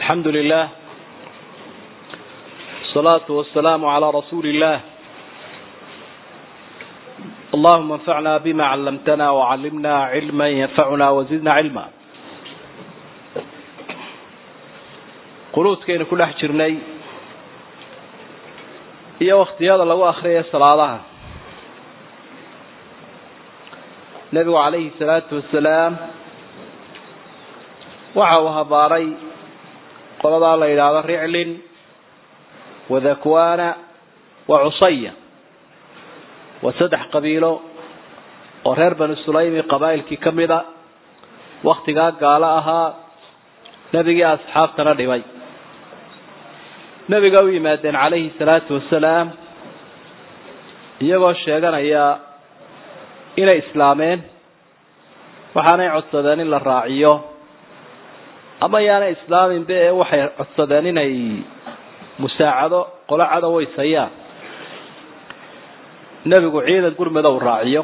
الحمد لله الصلاة والسلام على رسول الله. اللهم انفعنا بما علمتنا وعلمنا علما ينفعنا وزدنا علما. قنوتكين كل حجرني iyo waqtiyada lagu akhriyo salaadaha nabigu calayhi salaatu wasalaam waxa uu habaaray qolada la yiraahdo riclin wadakwana wa usayya wa saddex qabiilo oo reer banu sulaym qabaa'ilkii kamida waqtiga gaala ahaa nabiga asxaabtana dhibay nabiga uu yimaadeen calayhi salaatu wasalaam iyagoo sheeganaya inay islaameen waxaanay codsadeen in la raaciyo ama yaana islaamin be waxay codsadeen inay musaacado qolo cadow waysayaan nabigu ciidan gurmada uu raaciyo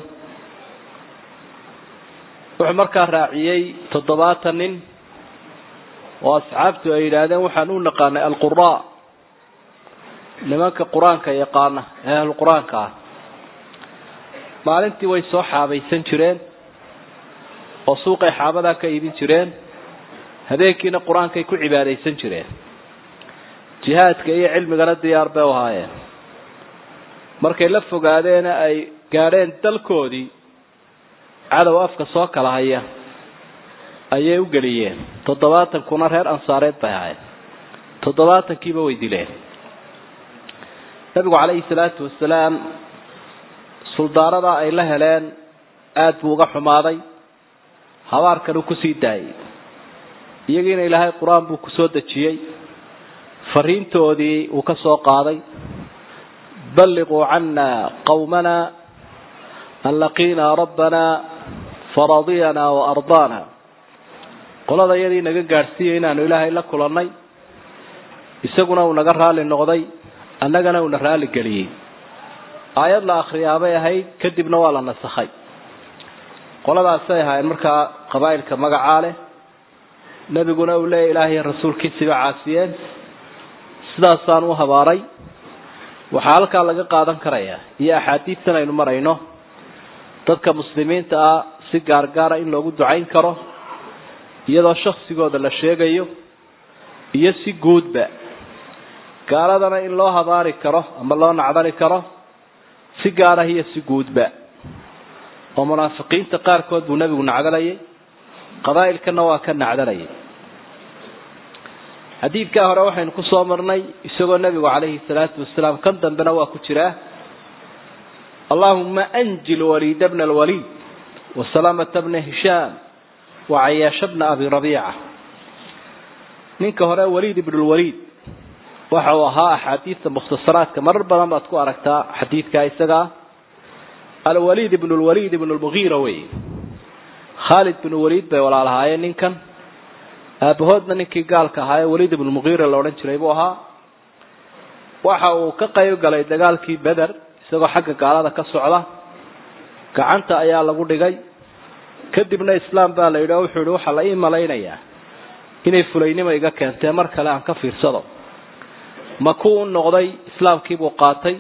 wuxuu markaa raaciyay 70 nin oo asxaabtu ay yiraahdeen waxaan u naqaanay alquraa nimanka quraanka yaqaana ahlul quraanka maalintii way soo xaabaysan jireen oo suuqay xaabada ka iibin jireen habeenkiina quraanka ay ku cibaadeysan jireen jihaadka iyo cilmiga diyaar bay u haayeen markay la fogaadeen ay gaareen dalkoodii cadow afka soo kala haya ayay u galiyeen 70 kuna reer ansaareed bay ahaayeen 70 kiiba way dileen nabigu calayhi salaatu wasalaam suldaarada ay la heleen aad buu uga xumaaday habaarkan uu ku sii daayay iyagiina ilaahay quraan buu ku soo dajiyay fariintoodii uu ka soo qaaday ballighu anna qawmana allaqina rabbana faradiyana wa ardana qolada yadii naga gaarsiiyay inaanu ilaahay la kulannay isaguna uu naga raali noqday annagana uu raali galiyay aayad la akhriyaabay ahayd kadibna waa la nasakhay qoladaas ay ahaayeen markaa qabaa'ilka magaca leh nabiguna uu leeyahay ilaahay rasuulkiisa caasiyeen sidaasaan u habaaray waxa halka laga qaadan karayaa iyo axaadiistan aynu marayno dadka muslimiinta ah si gaar in loogu ducayn karo iyadoo shakhsigooda la sheegayo iyo si guudba gaaladana in loo habaari karo ama loo nacdali karo si gaar ah iyo si guudba oo munaafiqiinta qaarkood buu nabigu nacdalayay qabaa'ilkana waa ka nacdalayay xadiidka hore waxaynu ku soo marnay isagoo nabigu calayhi salaatu wasalaam kan dambena waa ku jira Allahumma anjil Walid ibn al-Walid wa Salamat ibn Hisham wa Ayyash ibn Abi Rabi'a ninka hore Walid ibn al-Walid waxa uu ahaa axaadiista mukhtasaraadka marar badan baad ku aragtaa xadiidka isaga al-Walid ibn al-Walid ibn al-Mughira way Khalid ibn Walid bay walaalahaayeen ninkan aabahoodna ninkii gaalka ahaa Walid ibn al-Mughira la oran jiray buu ahaa waxa uu ka qayb galay dagaalkii Badr isagoo xagga gaalada ka socda gacanta ayaa lagu dhigay kadibna islaam baa la yiraahdo wuxuu waxa la iimalaynayaa inay fulaynimo iga keentay mar kale aan ka fiirsado makuu noqday islaamkii buu qaatay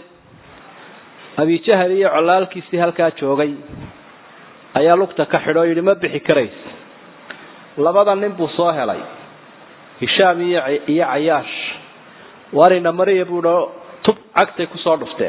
Abi Jahl iyo colaalkiisii halka joogay ayaa lugta ka xidho yiri ma bixi karays labada nin buu soo helay Hisham iyo Ayyash warina mariya buu tub cagtay ku soo dhufteen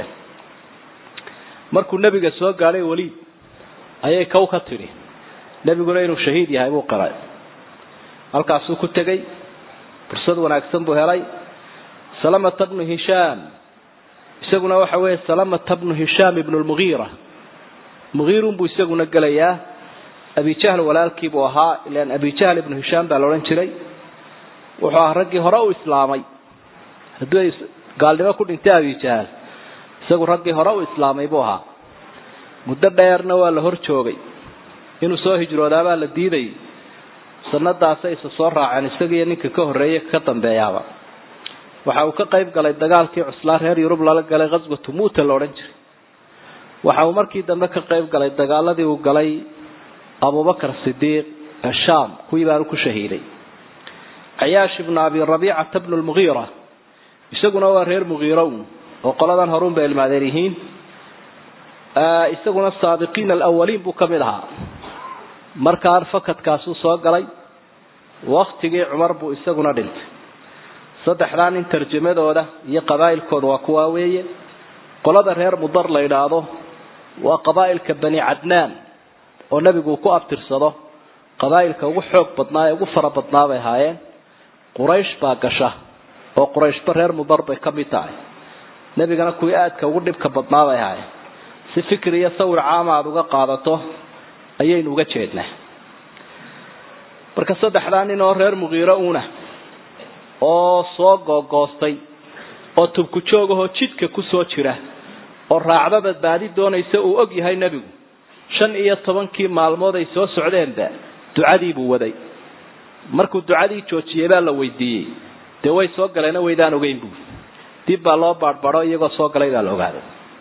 markuu nabiga soo gaaray Walid ayay ka tiri nabiguna inuu shahiid yahay buu qaray halkaas uu ku tagay fursad wanaagsan buu helay Salamat ibn Hisham isaguna waxa weeye Salamat ibn Hisham ibn al-Mughira Mughirun buu isaguna galayaa Abi Jahl walaalkii buu ahaa ilaan Abi Jahl ibn Hisham baa la oran jiray wuxuu ahaa raggii hore u islaamay haduu gaalnimo ku dhintay Abi Jahl isagu raggii hore u islaamay buu ahaa muddo dheerna waa la hor joogay inuu soo hijroodaaba la diiday sanadaas ay soo raaceen isaga ninka ka horeeyay ka dambeeyaba waxa uu ka qayb galay dagaalkii Cuslaa reer Yurub la galay qaswatu Muuta la oran jiray waxa uu markii dambe ka qayb galay dagaaladii uu galay Abu Bakr Siddiq Sham kuwii baa ku shahiiday عياش بن أبي ربيعة بن المغيرة isaguna waa reer mugiiro oo qoladan horuun bay ilmaadeerihiin isaguna saabiqiin alawwaliin buu kamid ahaa markaa fakadkaas uu soo galay waqtigii Umar buu isaguna dhintay saddexdaan in tarjumadooda iyo qabaa'ilkooda waa kuwa weeye qolada reer Mudar la yiraahdo waa qabaa'ilka bani Adnaan oo nabigu ku abtirsado qabaa'ilka ugu xoog badnaa ugu fara badnaa bay haayeen Quraysh baa gasha oo Quraysh reer Mudar bay kamid tahay nabigana kuwi aadka ugu dhibka badnaa bay haayeen si fikriya sawir caam ah uga qaadato ayaynu uga jeednaa marka saddexdaan in oo reer Mugiira una oo soo gogoostay oo tubku joogaho jidka ku soo jira oo raacda badbaadi doonaysa uu og yahay nabigu 15 maalmood ay soo socdeenba ducadii buu waday markuu ducadii joojiyay baa la weydiiyay de way soo galeen weydaan ogeyn buu dib baa loo baarbaro iyagoo soo galay baa la ogaaday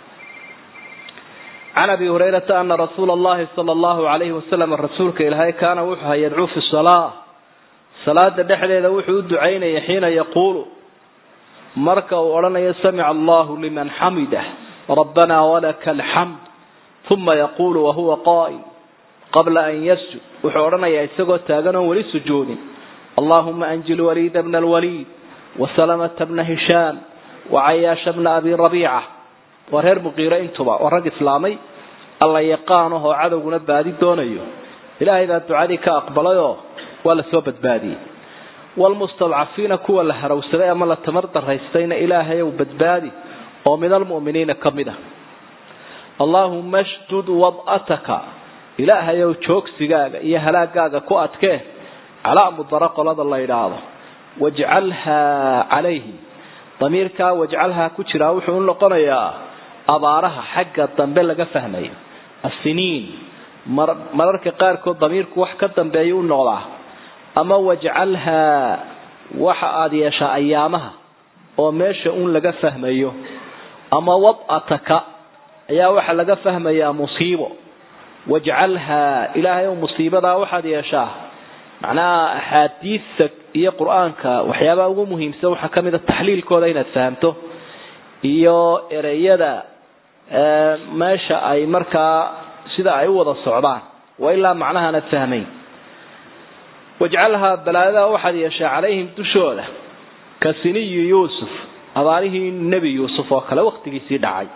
عن أبي هريرة أن رسول الله صلى الله عليه وسلم الرسول كإلهي كان وحها يدعو في الصلاة صلاة دحلة وحو دعين حين يقول مركا ورنا يسمع الله لمن حمده ربنا ولك الحمد ثم يقول وهو قائم قبل أن يسجد وحورنا يسجد تاغنا ولسجود اللهم أنجل وليد بن الوليد وسلمة بن هشام وعياش بن أبي ربيعة وهر مغيرة انتبع ورق إسلامي الله يقانه عدونا بادي دونيه إلهي ذا دعاليك أقبله ولا سوبت بادي والمستضعفين كوا لهرو سلاء ما لتمرد الرئيستين إلهي وبدبادي ومن المؤمنين كمده اللهم اشدد وضعتك إلهي وشوك سيقاق إيهلاقاق كواتكه على مضرق لدى الله إلهه واجعلها عليه ضميرك واجعلها كترا وحون لقنيا أبارها حق الضنبال لغا فهمي السنين مرارك قاركو ضميرك وحكا الضنبايون نغضاه أما واجعلها وحا آديشا أيامها وماشاون لغا فهمي أما وضعتك يا وحا لغا فهمي مصيبة واجعلها إلهي ومصيبة وحا ديشاه معناها أحاديثك iyo quraanka waxyaaba ugu muhiimsan waxa kamida taxliilkooda inaad fahamto iyo ereyada meesha ay markaa sida ay wada socdaan waa ilaa macnaha aan fahmayn waj'alha balada waxad yeesha calayhim dushooda kasini Yusuf abaarihi nabi Yusuf oo kala waqtigiisii dhacay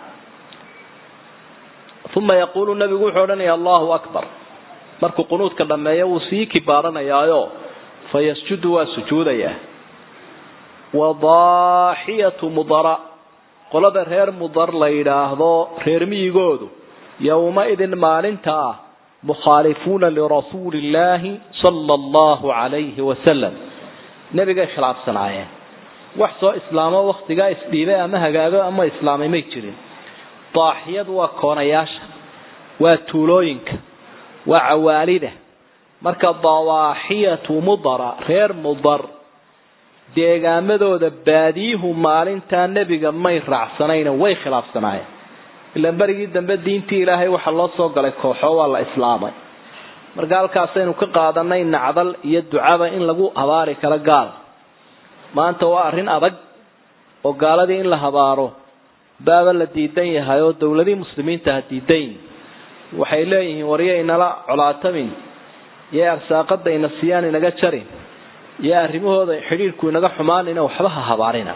thumma yaqulu nabigu wuxuu odhanayaa Allahu akbar markuu qunuudka dhameeyo uu sii kibaaranayaayo فيسجد وسجوديا وضاحية مضراء قلب رير مضر ليراهدو رير ميغودو يومئذ مالنتا مخالفون لرسول الله صلى الله عليه وسلم نبي خلاف صناعه وحصو اسلامه وقتiga isdhiibay ama hagaago ama islaamay ma jirin ضاحية وكونياش وتولooyinka وعوالده marka dawaaxiyatu mudara reer mudar deegaamadooda baadiihu maalinta nabiga may raacsanayna way khilaafsanaayeen ila barigii dambe diintii ilaahay waxa loo soo galay kooxo waa la islaamay marka halkaas aynu ka qaadanay nacdal iyo ducada in lagu habaari kala gaal maanta waa arin adag oo gaaladii in la habaaro baaba la diidan yahay oo dawladii muslimiinta diidayn waxay leeyihiin wariye inala colaatamin يا أرساقد إن الصيان نجتري يا رموه حرير كون نجح حمالنا وحبها هبارنا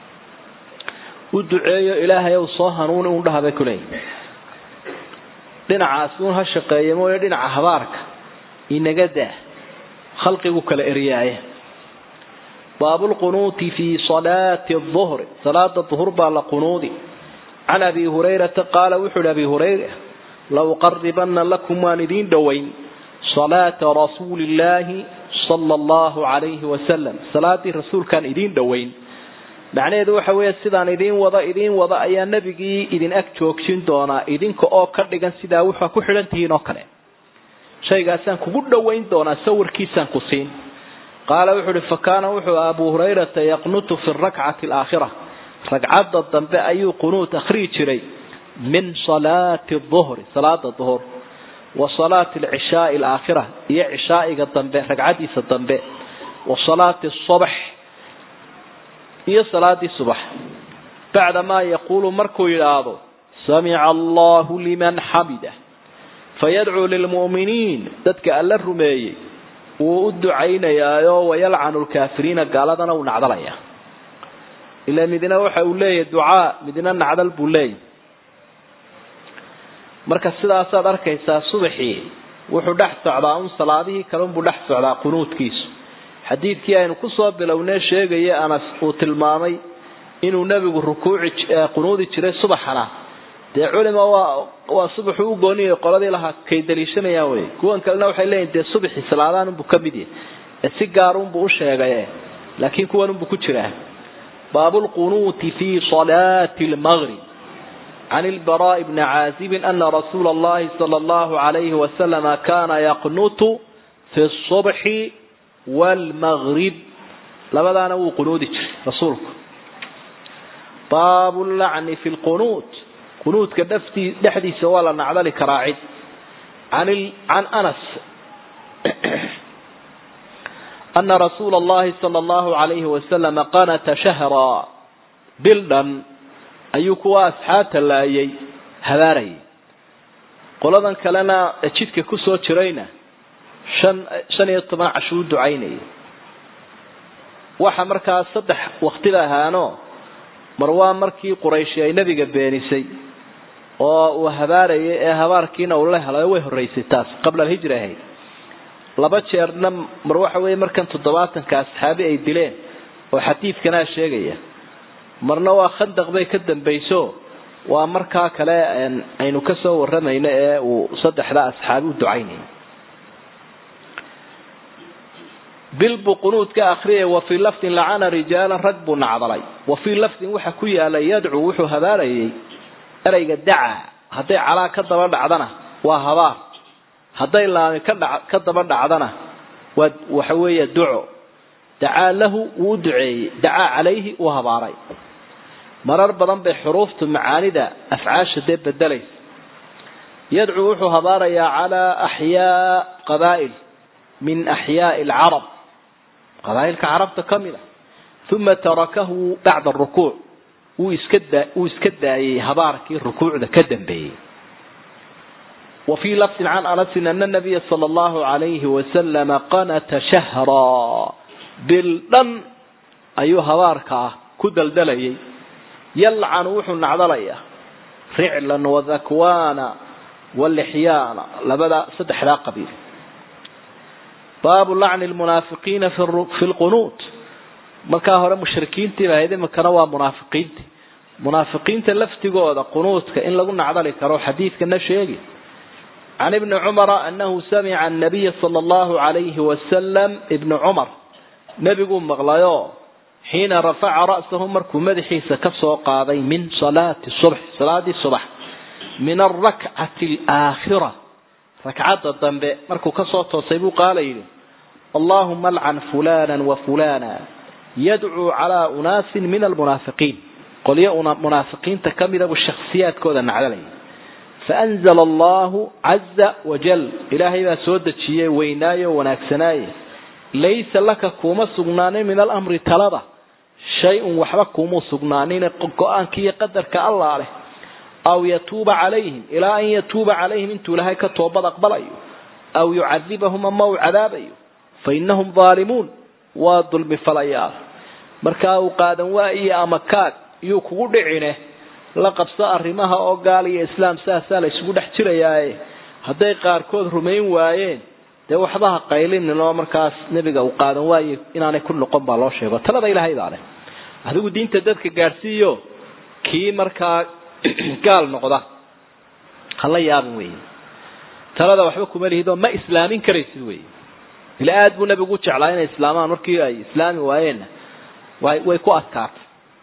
والدعاء إلهي وصاها نون ولها بكلين لنا عاسون هالشقية مو لنا عهبارك إن جده خلق وكل إرياءه باب القنوت في صلاة الظهر صلاة الظهر بالقنوت عن أبي هريرة قال وحل أبي هريرة لو قربن لكم واندين دوين صلاة رسول الله صلى الله عليه وسلم صلاة الرسول كان إدين دوين معناه ذو حوية سيدان إدين وضع أيا نبي إدين أكتوكشين دونا إدين كأو كردقان سيدا وحا كحلنتين وكنا شيء قاسان كبود دوين دونا سور كيسان قصين قال وحل فكان وحل أبو هريرة يقنط في الركعة الآخرة ركعة الضنباء أي قنوت أخريج ري من صلاة الظهر صلاة الظهر وصلاة العشاء الآخرة هي عشاء الضنباء ركعتي الضنباء وصلاة الصبح هي صلاة الصبح بعدما يقول مركو يلاضو سمع الله لمن حمده فيدعو للمؤمنين ذاتك ألا الرمي وأدعين يايو ويلعن الكافرين قالدنا ونعدليا إلا مدينة وحا أولي الدعاء مدينة نعدل بولي مركز سيدا أساد أركيسا صبحي وحو دحس على صلاته كلام بدحس على قنوت كيس حديث كي أنه كصوب بلوني شيء أنا وتلمامي إنه نبي الركوع قنوت ترى صبحنا dee culima waa subaxu u gooniyo qoladii laha kay daliishanaya way kuwan kalena waxay leeyihiin dee subaxi salaadaan uu ka mid yahay si gaar ah uu sheegay laakiin kuwan uu ku jiraa baabul qunuti fi salati al-maghrib عن البراء بن عازب أن رسول الله صلى الله عليه وسلم كان يقنط في الصبح والمغرب لبدا أنا قنوت رسولك باب اللعن في القنوت قنوت كدفتي دحدي سوالا نعدل كراعد عن أنس أن رسول الله صلى الله عليه وسلم قنت شهرا بلدا أيكوا أسحات الله هذاري قلنا كلنا أجدك كسو ترينا شن يطمع عشود دعيني وحمركا صدح واختلها نو مروان مركي قريشي أي نبي قبينيسي وهباري هباركينا والله هلا ويه الرئيسيتاس قبل الهجرة هي لبات شيرنا مروحة ويه مركن تضباطن كأصحابي أي دلين وحتيف كنا الشيء مرنا وخندق بي كدن بيسو ومركا كلا أي نكسو والرمينا وصدح لا أصحابي ودعيني بالبقنوت كأخرية وفي لفظ لعن رجالا ركب عضلي وفي لفظ وحكوية لا يدعو وحو هباري أريق الدعاء هدي على كدبر دعدنا وهبار هدي الله كدبر دعدنا وحوية دعو دعا له ودعي دعا عليه وهباري مرر بدن بحروف معاندة أفعاش ديب بدليس يدعو وحو هباري على أحياء قبائل من أحياء العرب قبائل كعرب كاملة ثم تركه بعد الركوع ويسكد هبارك الركوع ذا كدن به وفي لفظ عن أنس أن النبي صلى الله عليه وسلم قنت شهرا بالدم أيها هبارك كدل دلي يلعن وحن عضلية فعلا وذكوانا واللحيانا لبدا صدح لا قبيل باب لعن المنافقين في القنوت marka hore mushrikiintii baayade makana waa munaafiqiinta laftigooda qunuudka in lagu nacdali karo xadiidkana sheegi عن ابن عمر أنه سمع النبي صلى الله عليه وسلم ابن عمر نبي مغلايو حين رفع رأسه مركو مدحي سكسو قاضي من صلاة الصبح من الركعة الآخرة ركعات الضنباء مركو كسو تصيبو قال إلي اللهم لعن فلانا وفلانا يدعو على أناس من المنافقين قل يا منافقين تكمل بالشخصيات كودا نعلي فأنزل الله عز وجل إلهي ما سودت شيء ويناي وناكسناي ليس لك كوما سغناني من الأمر طلبة شيء وحبك كوما سغنانين قرآن كي يقدر كالله عليه أو يتوب عليهم إلى أن يتوب عليهم انتو لهي كتوبة أقبل أو يعذبهم أما عذاب فإنهم ظالمون والظلم فليار مركاو قادم وائي أمكاد يوكو دعينه لقب صار رماها أوغالي إسلام ساسال يسوق دحجرياي هداي قاركود رمين وايين dee waxba qaylin noo markaas nabiga uu qaadan waayay inaanay kullu qomba loo sheego talada ilaahay daale adigu diinta dadka gaarsiiyo kii markaa gaal noqda hala yaabin weey talada waxba kuma lihido ma islaamin karaysid weey ila aad buu nabigu jeclaa inay islaamaan markii ay islaami waayeen way ku adkaat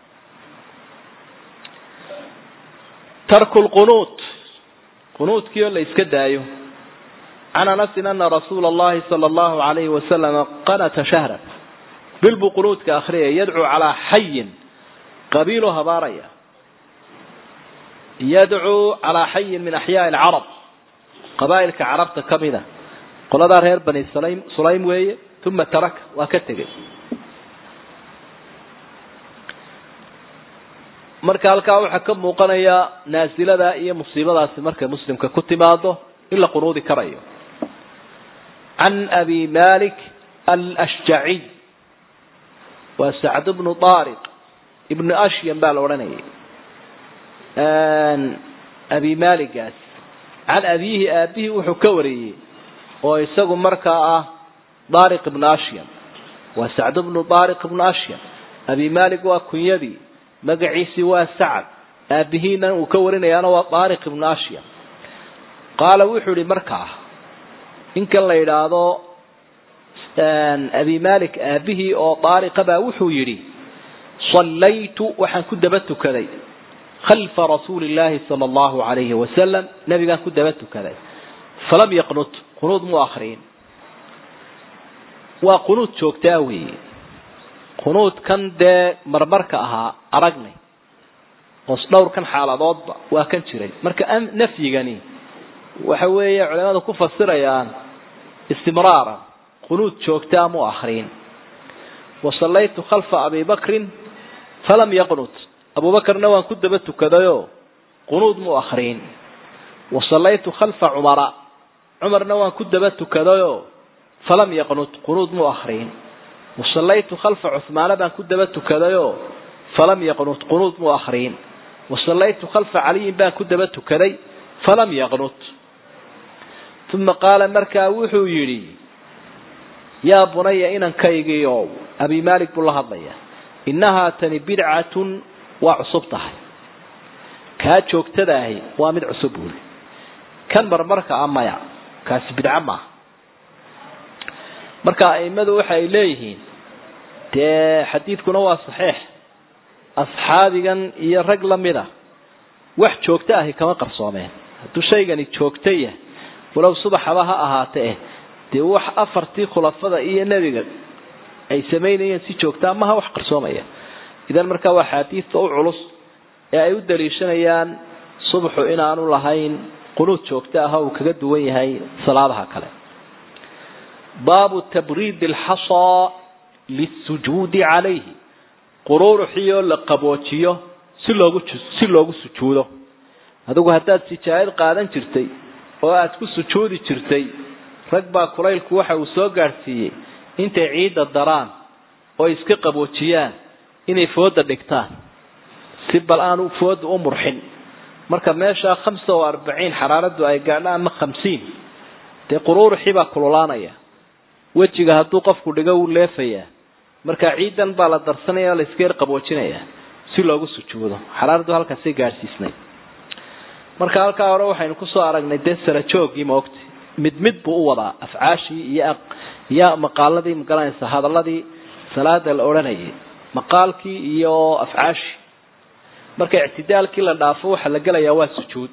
tarkul qunut kiyo la iska daayo عن أنس أن رسول الله صلى الله عليه وسلم قنت شهرا بالبقنوت كأخرية يدعو على حي قبيلها بارية يدعو على حي من أحياء العرب قبائل كعرب كمدة قل دار هير بني سليم وي ثم ترك وكتغي marka halka waxa ka muuqanaya naasilada iyo musiibadaasi markay muslimka ku timaado illa quruudi karayo an abi malik al-ashja'i wa sa'd ibn tariq ibn ashyam baa la oranayay abi malik an abihi wuxuu ka wariyay oo isagu marka ah tariq ibn ashyam wa sa'd ibn tariq ibn ashyam abi malik waa kunyadii magaciisi waa sa'd abihiina uu ka warinayaana waa tariq ibn ashyam qala wuxuu li marka in kan la yiraahdo abi malik abihi oo tariq baa wuxuu yiri sallaytu waxaan ku dabatukaday khalfa rasuulillahi sallallahu alayhi wa sallam nabiga ku dabatukaday falam yaqnut qunut muakhrin wa qunut joogtaawi qunut kan de marmarka ahaa aragnay oo dhowr kan xaaladoodba waa kan jiray marka nafyigani waxa weeye culimadu ku fasirayaan istimraara qunut joogtaa muakhrin wa sallaytu khalfa abi bakr falam yaqnut abu bakrna waan ku dabatukaday qunut muakhrin wa sallaytu khalfa umarna waan ku dabatukaday falam yaqnut qunut muakhrin وصليت خلف عثمان بن كدبة كذايو فلم يقنط قنوط مؤخرين وصليت خلف علي بن كدبة كذاي فلم يقنط ثم قال مركا وحو يري يا بني إن كيجيو أبي مالك بالله الضيا إنها تني بدعة وعصبتها كاتشوك تداهي وامد عصبول كان مركا أما يا كاس بدعة ما marka aymadu waxay leeyihiin xadiidkuna waa saxiix asxaabigan iyo rag lamida wax joogta ah kama qarsoomeen haduu shaygani joogtay walaw subaxaba ha ahaatee de wax afartii khulafada iyo nabiga ay sameeyeen si joogta ma wax qarsoomaya idan marka waa xadiis oo culus ee ay u daliishanayaan subaxu inaanu lahayn qunut joogta ah oo kaga duwan yahay salaadaha kale باب تبريد الحصى للسجود عليه قرور حيو لقبوجيو si loogu sujuudo adigu hadaad sijaayad qaadan jirtay oo aad ku sujuudi jirtay rag baa kulaylku waxa uu soo gaarsiiyay intay ciida daraan oo iska qaboojiyaan inay fooda dhigtaan si bal aanu fooda u murxin marka meesha 45 xaraaradu ay gaadhaan 50 de quruur xiba kululaanaya wajiga haduu qofku dhigo uu leefaya marka ciidan baa la darsanaya la iska qaboojinaya si loogu sujuudo xaraaradu halkaas ay gaarsiisnay marka halka hore waxaynu ku soo aragnay desara joogii moogti mid buu u wadaa afcaashi iyo maqaaladii magalaysa hadaladii salaada la oranayay maqaalkii iyo afcaashi marka i'tidaalkii la dhaafo waxa la galayaa waa sujuud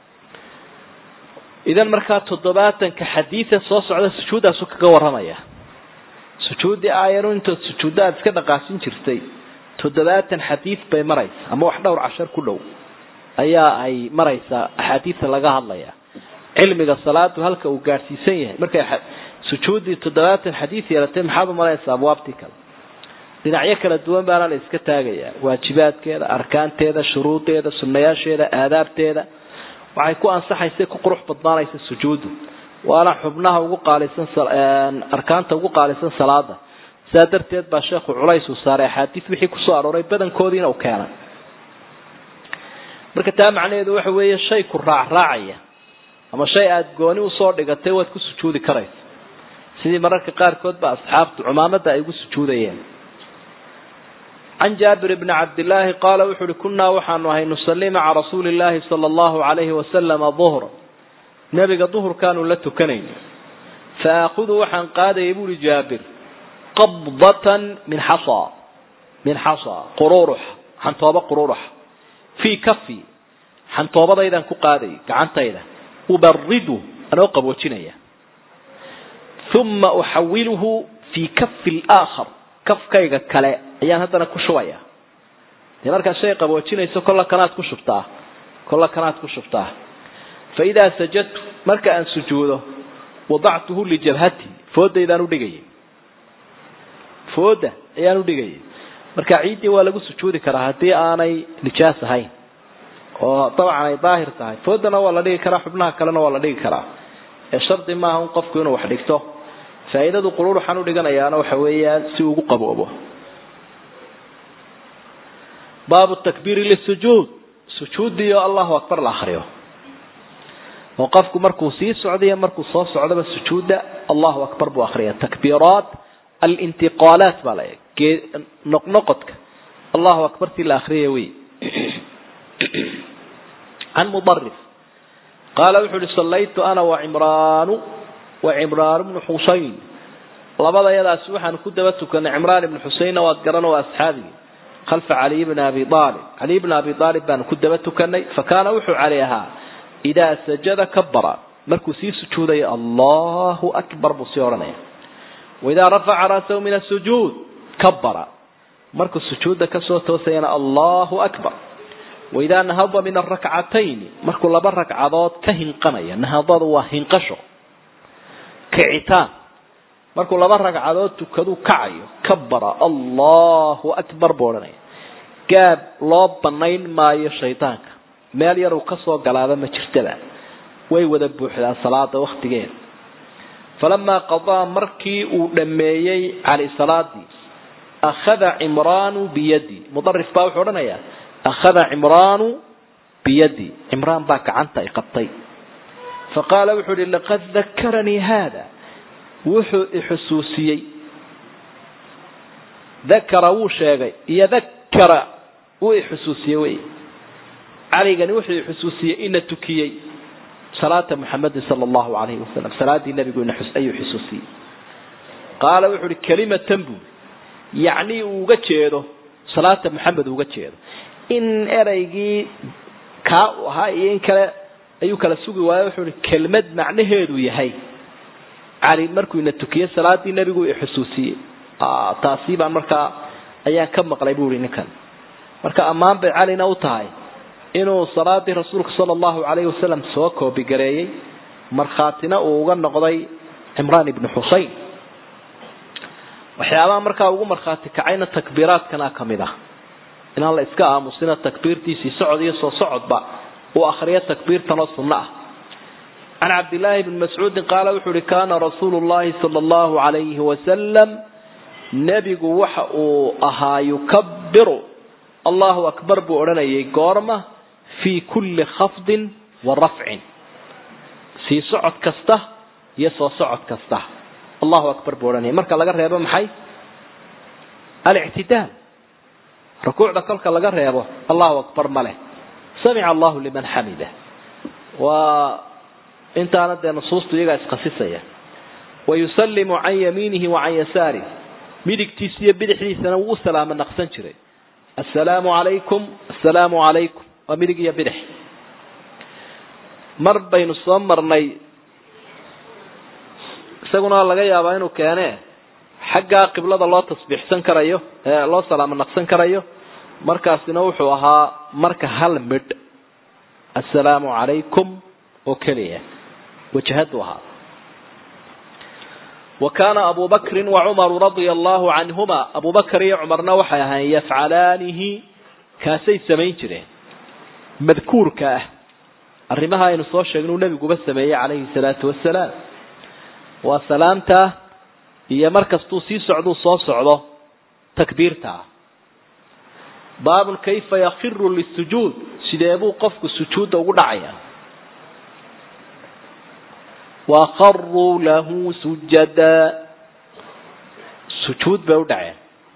idan marka 70 ka xadiisa soo socda sujuudaas kaga waramaya sujuudi aayaro inta sujuudaad iska dhaqaasin jirtay 70 xadiis bay maraysa ama wax dhowr 10 ku dhow ayaa ay maraysa xadiisa laga hadlaya cilmiga salaadu halka uu gaarsiisan yahay marka sujuudi 70 xadiis yeelatay maxaa maraysa abwaabti kale dhinacyo kala duwan baa la iska taagaya waajibaadkeeda arkaanteeda shuruudeeda sunnayaasheeda aadaabteeda waxay ku ansaxaysay ku qurux badnaanaysa sujuudu wala xubnaha ugu qaalisan arkaanta ugu qaalisan salaada saadarteed baa sheekhu culays u saaray xadiis wixii ku soo arooray badankoodiina uu keenay marka taa macnaheedu waxa weeye shay ku raacaya ama shay aad gooni u soo dhigatay waad ku sujuudi karaysaa sidii mararka qaar kood ba asxaabtu umaamada ay ugu sujuudayeen عن جابر بن عبد الله قال وحول كنا وحن وهي نصلي مع رسول الله صلى الله عليه وسلم الظهر نبي الظهر كانوا لتكنين فأخذ وحن قاد يبول جابر قبضة من حصى قرورح حنطوبة قرورح في كفي حنطوبة إذا كقادي كعنت إذا أبرده أنا أقب وشنية ثم أحوله في كف الآخر كف كيغا كلا ayaan hadana ku shubaya marka shay qaboojinayso kala kanaad ku shubtaa fa ida sajadtu marka aan sujuudo wadactuhu li jabhati foodaydan u dhigay fooda ayaan u dhigayay marka ciidii waa lagu sujuudi karaa hadii aanay nijaas ahayn oo dabcan ay daahir tahay foodana waa la dhigi karaa xubnaha kalena waa la dhigi karaa ee shardi ma aha qofku inuu wax dhigto faa'iidadu quluur waxaan u dhiganayaana waxa weeyaan si ugu qaboobo baabu takbiir lis-sujuud sujuudiyo Allahu akbar la akhriyo وقفك مركو سي سعودية مركو صوص سعودية بالسجودة الله أكبر بأخرية تكبيرات الانتقالات بالله نقطك الله أكبر في الآخرية وي عن مضرف قال وحولي صليت أنا وعمران بن حسين لبدا يدا سوحا كدبتك أن عمران بن حسين وأذكرن وأصحابي خلف علي بن أبي طالب بان كدبتك فكان وحو عليها إذا سجد كبر مركو سي سجودي الله أكبر بصيرنا وإذا رفع رأسه من السجود كبر مركو السجود كسوته سينا الله أكبر وإذا نهض من الركعتين مركو لبرك عضات كهن قمية نهض وهن قشو كعتان مركو لبرك عضات كدو كعي كبر الله أكبر بورنا جاب لاب بنين ما يشيطانك meel yar uu ka soo galaaba ma jirtaba way wada buuxdaa salaada waqtigeeda falama qada markii uu dhameeyay cali salaadi akhadha imran biyadi mudarrif baa wuxuu oranayaa akhadha imran biyadi imran baa gacanta ay qabtay faqala wuxuu laqad dhakarani hada wuxuu ixsuusiyay dhakara uu sheegay yadhakkara uu ixsuusiyay علي قال وحي حسوسية إن تكيي صلاة محمد صلى الله عليه وسلم صلاة النبي قلنا أي حسوسية قال وحي كلمة تنبو يعني وقتشيره صلاة محمد وقتشيره إن أريجي هاي إن كلا أيو كلا سوق وحي كلمة معنى هذا يهي علي مركو إن تكيي صلاة النبي قلنا حسوسية تعصيب عن مركا أيام كم مقلبوري نكال مركا أمام بعلي نوتاي inuu salaadii rasuulka sallallahu alayhi wasallam soo koobi gareeyay marxaatina uu uga noqday Imran ibn Husayn waxyaaba markaa ugu marxaati kacayna takbiiraadkana kamida in la iska aamusina takbiirtiisi socodiyo soo socodba oo akhriya takbiirtan sunnah an Abdullah ibn Mas'ud qala wuxuu kana rasuulullah sallallahu alayhi wasallam nabigu waxa uu ahaa yukabbiru Allahu akbar buu oranayay goorma في كل خفض ورفع في صعد كسته يسوى صعد كسته الله أكبر بوراني مركا لغا ريبه محي الاعتدال ركوع دكالك لغا ريبه الله أكبر ماله سمع الله لمن حمده وانت عنده نصوص يغا اسقسيسيا ويسلم عن يمينه وعن يساره ميدك تيسيه بدحديثنا وسلام نقسن جري السلام عليكم السلام عليكم ومرق يا بدح مر بين الصمرني سقنا الله جاي أبينه كانه حاجة قبلة الله تصبح سنكريه الله سلام النقسن كريه مركز نوحها مركز هلمد السلام عليكم وكليه وجهدها وكان أبو بكر وعمر رضي الله عنهما أبو بكر وعمر نوحها يفعلانه كاسي سمين جرين مذكور كاه الرمها ينصوش يقولون النبي قبل السمية عليه الصلاة والسلام وسلامته هي مركز توسي سعدو صوص سعده تكبيرته باب كيف يخر للسجود سيدابو قفك السجود وقل عيا وخروا له سجدا سجود بودعيا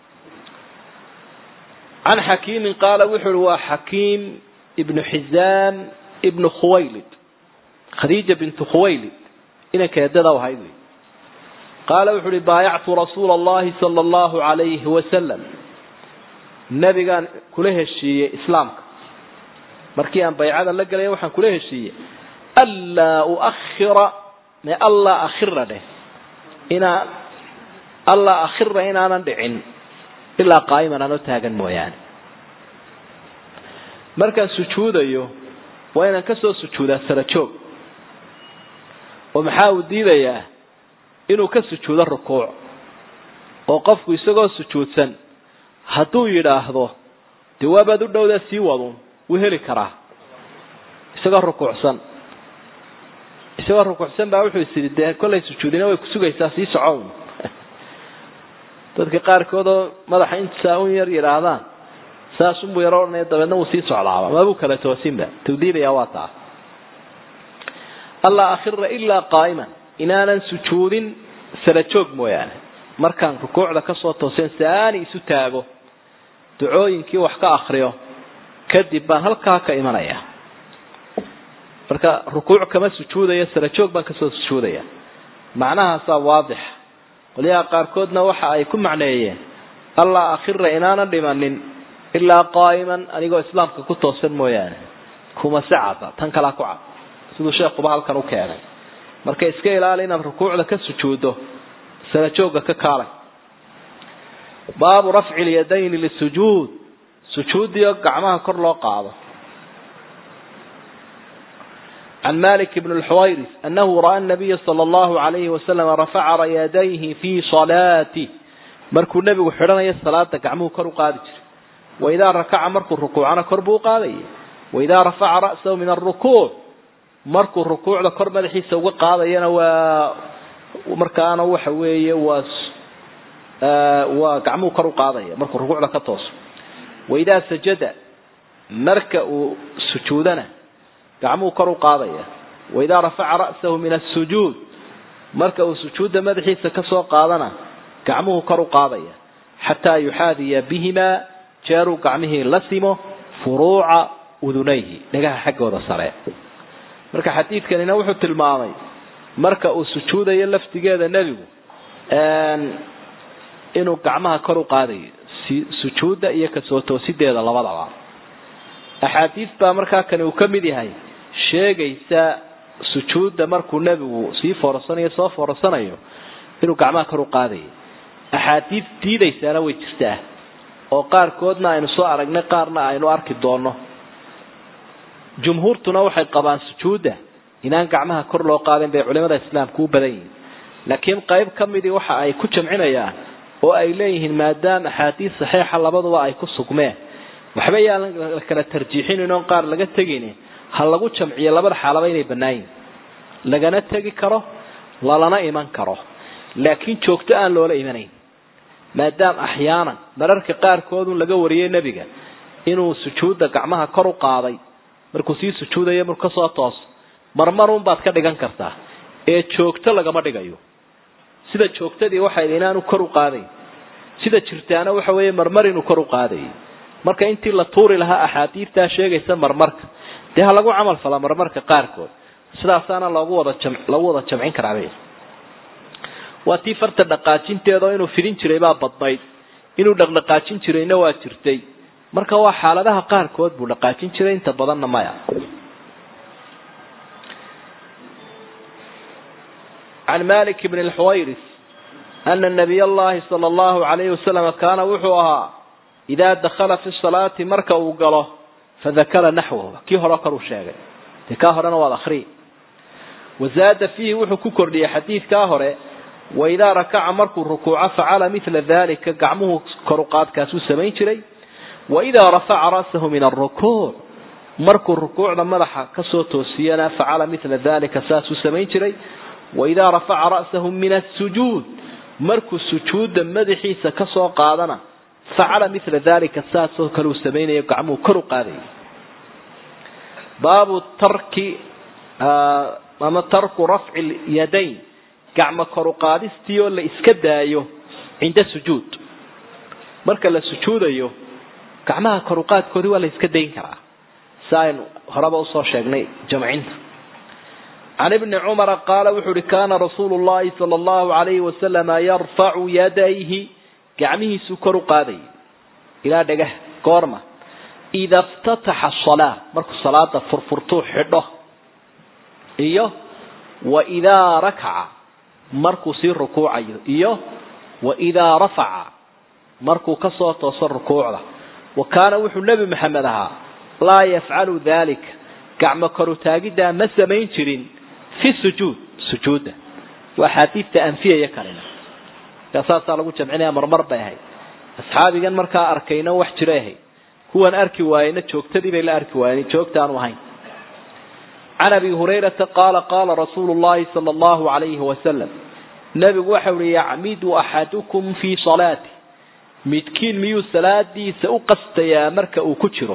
عن حكيم قال وحلوا حكيم ابن حزام ابن خويلد خديجة بنت خويلد إنك يدده وهيدي قال وحلي بايعت رسول الله صلى الله عليه وسلم النبي قال كله الشيء إسلامك مركيان بايعات الله قال يوحن كله الشيء ألا أؤخر ما الله أخر له إنا الله أخر إنا ندعن إلا قائما أنا تاجا مويان markaan sujuudayo waa inaan ka soo sujuudaa sara joog oo maxaa uu diidayaa inuu ka sujuudo rukuuc oo qofku isagoo sujuudsan hadduu yidhaahdo dee waabaad u dhowdaa sii wado wuu heli karaa isagoo rukuucsan baa wuxuu isyidhi dee kollay sujuudina way kusugaysaa sii socown dadka qaarkoodoo madaxa intaa un yar yidhaahdaan saasunbuu yaro odhanaya dabeedna wuu sii socdaaba mabuu kala toosinba tawdiibayaa waa taa allaa akhira ilaa qaa'iman inaanan sujuudin sala joog mooyaane markaan rukuucda ka soo tooseen saani isu taago ducooyinkii wax ka akriyo kadib baan halkaa ka imanaya marka rukuuc kama sujuudaya sala joog baan kasoo sujuudaya macnahaasaa waadix qolyaha qaarkoodna waxa ay ku macneeyeen allaa akhira inaanan dhimanin ilaa qaa'iman anigoo islaamka ku toosan mooyaane kuma sacada tan kalaa ku cad siduu sheekuba halkan u keenay marka iska ilaali inaad rukuucda ka sujuudo sala joogga ka kaalay baabu rafci lyadayni lisujuud sujuudiyo gacmaha kor loo qaado عن مالك بن الحويرث أنه رأى النبي صلى الله عليه وسلم رفع يديه في صلاته مركو النبي وحرنا الصلاة كعمه كرو قادج وإذا ركع مركو الركوع كربو قادي وإذا رفع رأسه من الركوع مركو الركوع لكرب الحي سوى قادي ومركانه وحويه وكعمه كرو قادي مركو الركوع لكتوس وإذا سجد مركو سجودنا gacmuhu kor u qaadaya waidaa rafaca ra'sahu min asujuud marka uu sujuudda madaxiisa ka soo qaadana gacmuhu kor u qaadaya xataa yuxaadiya bihimaa jeeruu gacmihii la simo furuuca udunayhi dhagaha xaggooda sare marka xadiidkanina wuxuu tilmaamay marka uu sujuudayo laftigeeda nebigu inuu gacmaha kor u qaadayo sujuudda iyo kasoo toosideeda labadaba axaadiis baa markaa kani uu ka mid yahay sheegaysa sujuudda markuu nebigu sii foorasanayo soo foorasanayo inuu gacmaha kor u qaadayo axaadiis diidaysaana way jirtaa oo qaarkoodna aynu soo aragnay qaarna aynu arki doonno jumhuurtuna waxay qabaan sujuudda inaan gacmaha kor loo qaadin bay culimada islaamku u badan yihiin laakiin qayb ka midii waxa ay ku jamcinayaan oo ay leeyihiin maadaama axaadiis saxiixa labaduba ay ku sugmeen waxba yaan la kala tarjiixin oo qaar laga tagin hal lagu jamciyo labada xaalaba inay banaayin lagana tagi karo lalana iman karo laakiin joogto aan loola imanayn maadaama axyaanan mararka qaarkood laga wariyay nabiga inuu sujuudda gacmaha kor u qaaday markuu sii sujuudayo markuu soo toos marmarun baad ka dhigan kartaa ee joogto lagama dhigayo sida joogtadii waxa inaanu kor u qaaday sida jirtaana waxa weeye marmar inuu kor u qaaday marka intii la tuuri lahaa axaadiista sheegaysa marmarka dee ha lagu camal falaa marmarka qaarkood sidaasaana lagu wada jamcin karaa waa tii farta dhaqaajinteeda inuu fidin jiray baa badnayd inuu dhaqdhaqaajin jirayna waa jirtay marka waa xaaladaha qaarkood buu dhaqaajin jiray inta badanna maya عن مالك بن الحويرث أن النبي الله صلى الله عليه وسلم كان وحوها إذا دخل في الصلاة مركا وقاله فذكر نحوه كي هركر الشاغل كاهرنا والأخرين وزاد فيه وحو كردي حديث كاهره وإذا ركع مركو الركوع فعل مثل ذلك قعمه كرقات كاسو سمين شري وإذا رفع رأسه من الركوع مركو الركوع لما رحى كسوته سينا فعل مثل ذلك ساسو سمين شري وإذا رفع رأسه من السجود مركو السجود مدحي سكسو قادنا فعل مثل ذلك ساسو كلو سمين يقعمه كرقاتي باب ترك رفع اليدين قعم كرقادستيو اللي اسكدايو عند السجود مركا السجود ايو قعمها كرقات كودي ولا اسكدين كرا ساين هربا وصو شيغني جمعين عن ابن عمر قال وحر كان رسول الله صلى الله عليه وسلم يرفع يديه قعمه سكر قادي الى دغه قورما إذا افتتح الصلاة مركو الصلاة فرفرتو حده إيوه وإذا ركع مركو سير ركوع إيوه وإذا رفع مركو كسوة وصر ركوع له وكان وحو النبي محمدها لا يفعل ذلك كعم كروتاجدا مسمين شرين في السجود سجودا وحديث أنفية يكرنا kaasaa lagu jamcinaya marmar bay ahayd asxaabigan markaa arkayna wax jira ahayd kuwan arki waayna joogtadii bay la arki waayeen joogtaan ahayn عن أبي هريرة قال رسول الله صلى الله عليه وسلم نبي وحول يعمد أحدكم في صلاته متكين ميو صلاة دي سأقست يا مركة وكتره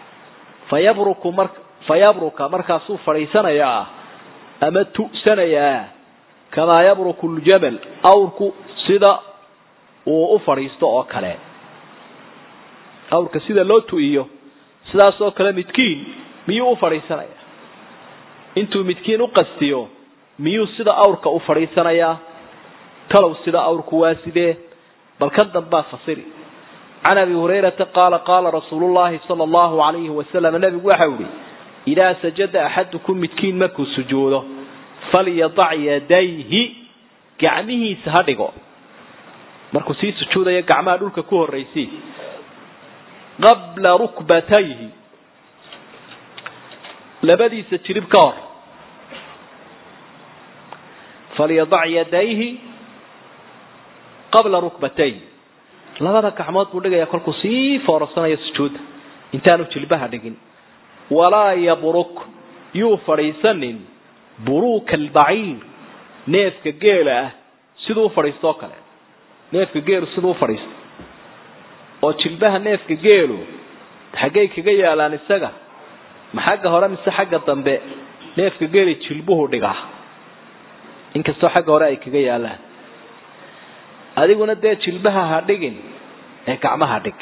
فيبرك مركة صفر سنة يا أما تؤسن يا كما يبرك الجبل أورك صدا وأفر يستوى كلام أورك صدا لو تؤيه صدا سوى كلام متكين ميو أفر سنة يا intuu midkiin u qastiyo miyuu sida awrka u fariisanaya talow sida awrku waa sidee bal kan damba fasiri عن ابي هريره قال رسول الله صلى الله عليه وسلم النبي waxa uu ila sajada ahadukum midkiin markuu sujuudo falyadع yadayhi gacmihiisa ha dhigo markuu si sujuudayo gacmaha dhulka ku horeeyay qabla rukbatayhi labadiisa jirib ka hor falyadع yadayhi qabla rukbatayhi labada gacmood buu dhigaya kolkuu sii foorasanayo sujuud intaanu jilbaha dhigin walaa yabruk yuu fariisanin buruka albaciir neefka geela siduu fariisto kale neefka geelu siduu fariisto oo jilbaha neefka geelu xagee kaga yaalaan isaga maxaga hore mise xagga dambe neefka geeli jilbuhu dhigaa inkastoo xagga hore ay kaga yaalaan adiguna dee jilbaha ha dhigin ee gacmaha dhig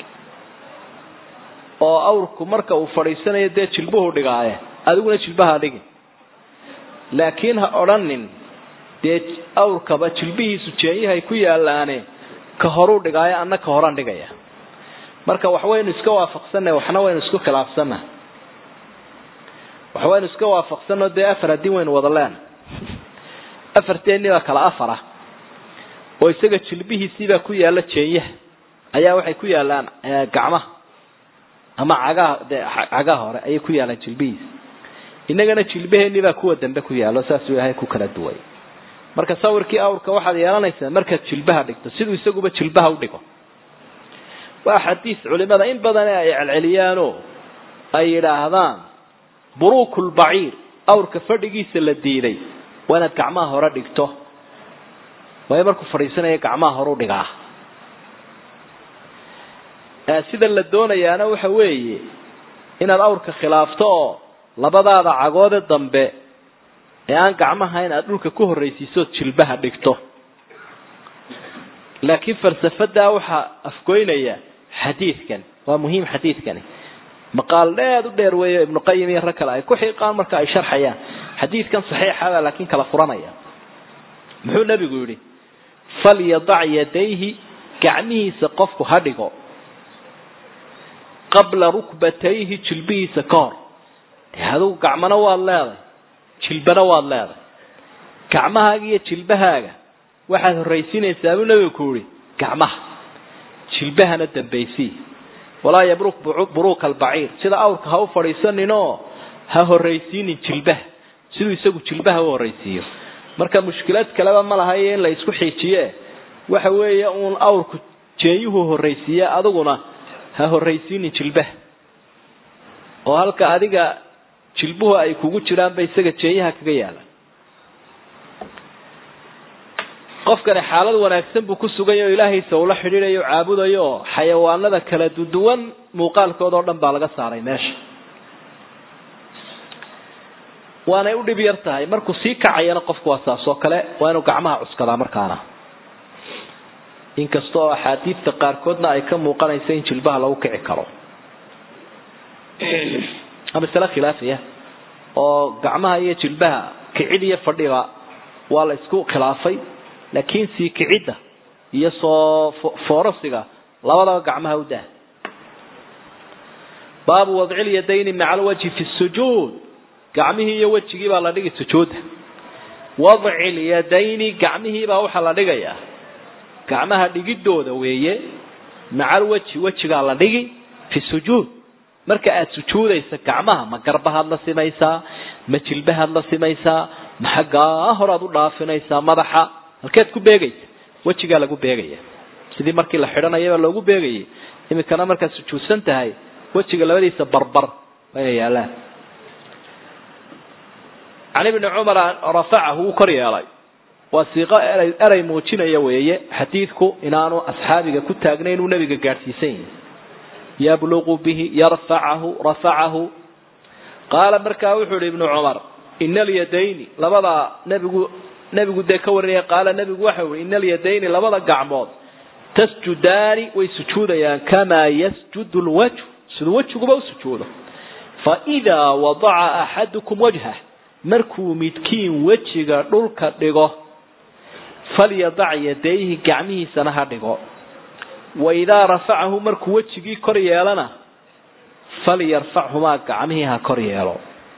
oo awrku marka uu fadhiisanayo dee jilbuhu dhigaaye adiguna jilbaha dhigin laakiin ha odhanin dee awrkaba jilbihiisu jeenyahay ku yaalaane ka horuu dhigaayo anna ka horaan dhigaya marka wax waynu iska waafaqsannahay waxna waynu isku khilaafsannahay waxaan iska waafaqsano de afar hadii weyn wada leen afarteeniba kala afara oo isaga jilbihiisiba ku yaala jeeyaha ayaa waxay ku yaalaan gacmaha ama caga hore ay ku yaalaan jilbihiis inagana jilbaheeniba kuwa dambe ku yaalo saas uu yahay ku kala duway marka sawirkii awrka waxaad yeelanaysaa marka jilbaha dhigto sidoo isaguba jilbaha u dhigo waa xadiis culimada in badan ay celceliyaano ay yiraahdaan بروك البعير أورك فردقيس اللديني وانا كعماه ردقته ويمركو فريسانا يكعماه ردقاه سيدا اللدونا يانا وحوي إن الأورك خلافته لبدا هذا عقود الضنباء يان كعماه هين أدولك كوه الرئيسيسوت شلبها دقته لكن فلسفة داوحة أفكوين حديث كان ومهم حديث كان مقال لا دير وي ابن قيم يركل اي كخيقان marka ay sharxayaan xadiiskan saxiix ah laakiin kala furanaya muxuu nabigu yiri falyadع yadayhi gacmihiisa qofku hadhigo qabla rukbatayhi jilbihiisa koor hadu gacmana waa leedahay jilbana waa leedahay gacmahaaga iyo jilbahaaga waxaad horeysinaysaa uu nabigu ku yiri gacmaha jilbahana dambaysi ولا يبرك بروك البعير سيدا أورك هاو فريسانينو ها هوريسين جلبه سيدو يساقو جلبه هاو هوريسيو مركا مشكلات كلابا مالهايين لا يسكو حيجيه وحوية اون أورك جايوه هوريسيه أدوغنا ها هوريسين جلبه وهالك أديقا جلبوه أي كوغو جران بيساقا جايها كغيالا qofkani xaalad wanaagsan buu ku sugayo ilaahay sawla xiriirayo caabudayo xayawaanada kala duwan muuqaalkooda oo dhan baa laga saaray meesha waana u dhib yar tahay markuu sii kacayana qofku waa saasoo kale waa inuu gacmaha cuskada markaana inkastoo axaadiidta qaarkoodna ay ka muuqanayso in jilbaha lagu kici karo mas'ala khilaafiya oo gacmaha iyo jilbaha kicid iyo fadhiga waa la isku khilaafay لكن سي كعدة يسو فورسيغا لبدا غعمها ودا باب وضع اليدين مع الوجه في السجود غعمه iyo wajigi baa la dhigi sujuud وضع اليدين غعمه baa waxa la dhigaya gacmaha dhigidooda weeye مع الوجه wajiga la dhigi في السجود marka aad sujuudaysa gacmaha ma garbaha la simaysaa ma jilbaha la simaysaa ma xaga horaad u dhaafinaysaa madaxa halkeed ku beegaysa wejigaa lagu beegaya sidii markii la xidhanayaba loogu beegayay imikana markaad sujuudsan tahay wejiga labadiisa barbar waa inay yaalaan can ibni cumara rafacahu wuu kor yeelay waa siiqo eray muujinaya weeye xadiidku inaanu asxaabiga ku taagnayn inuu nabiga gaadhsiisan yahay yabluqu bihi yarfacahu rafacahu qaala markaa wuxuu ihi ibnu cumar ina alyadayni labada nebigu dee ka warinaya qaala nebigu waxa ui ina alyadayni labada gacmood tasjudaani way sujuudayaan kamaa yasjudu lwajhu siduu wejiguba u sujuudo faidaa wadaca axadukum wajhah markuu midkiin wejiga dhulka dhigo falyadac yadayhi gacmihiisana ha dhigo waidaa rafacahu markuu wejigii kor yeelana falyarfachumaa gacmihii ha kor yeelo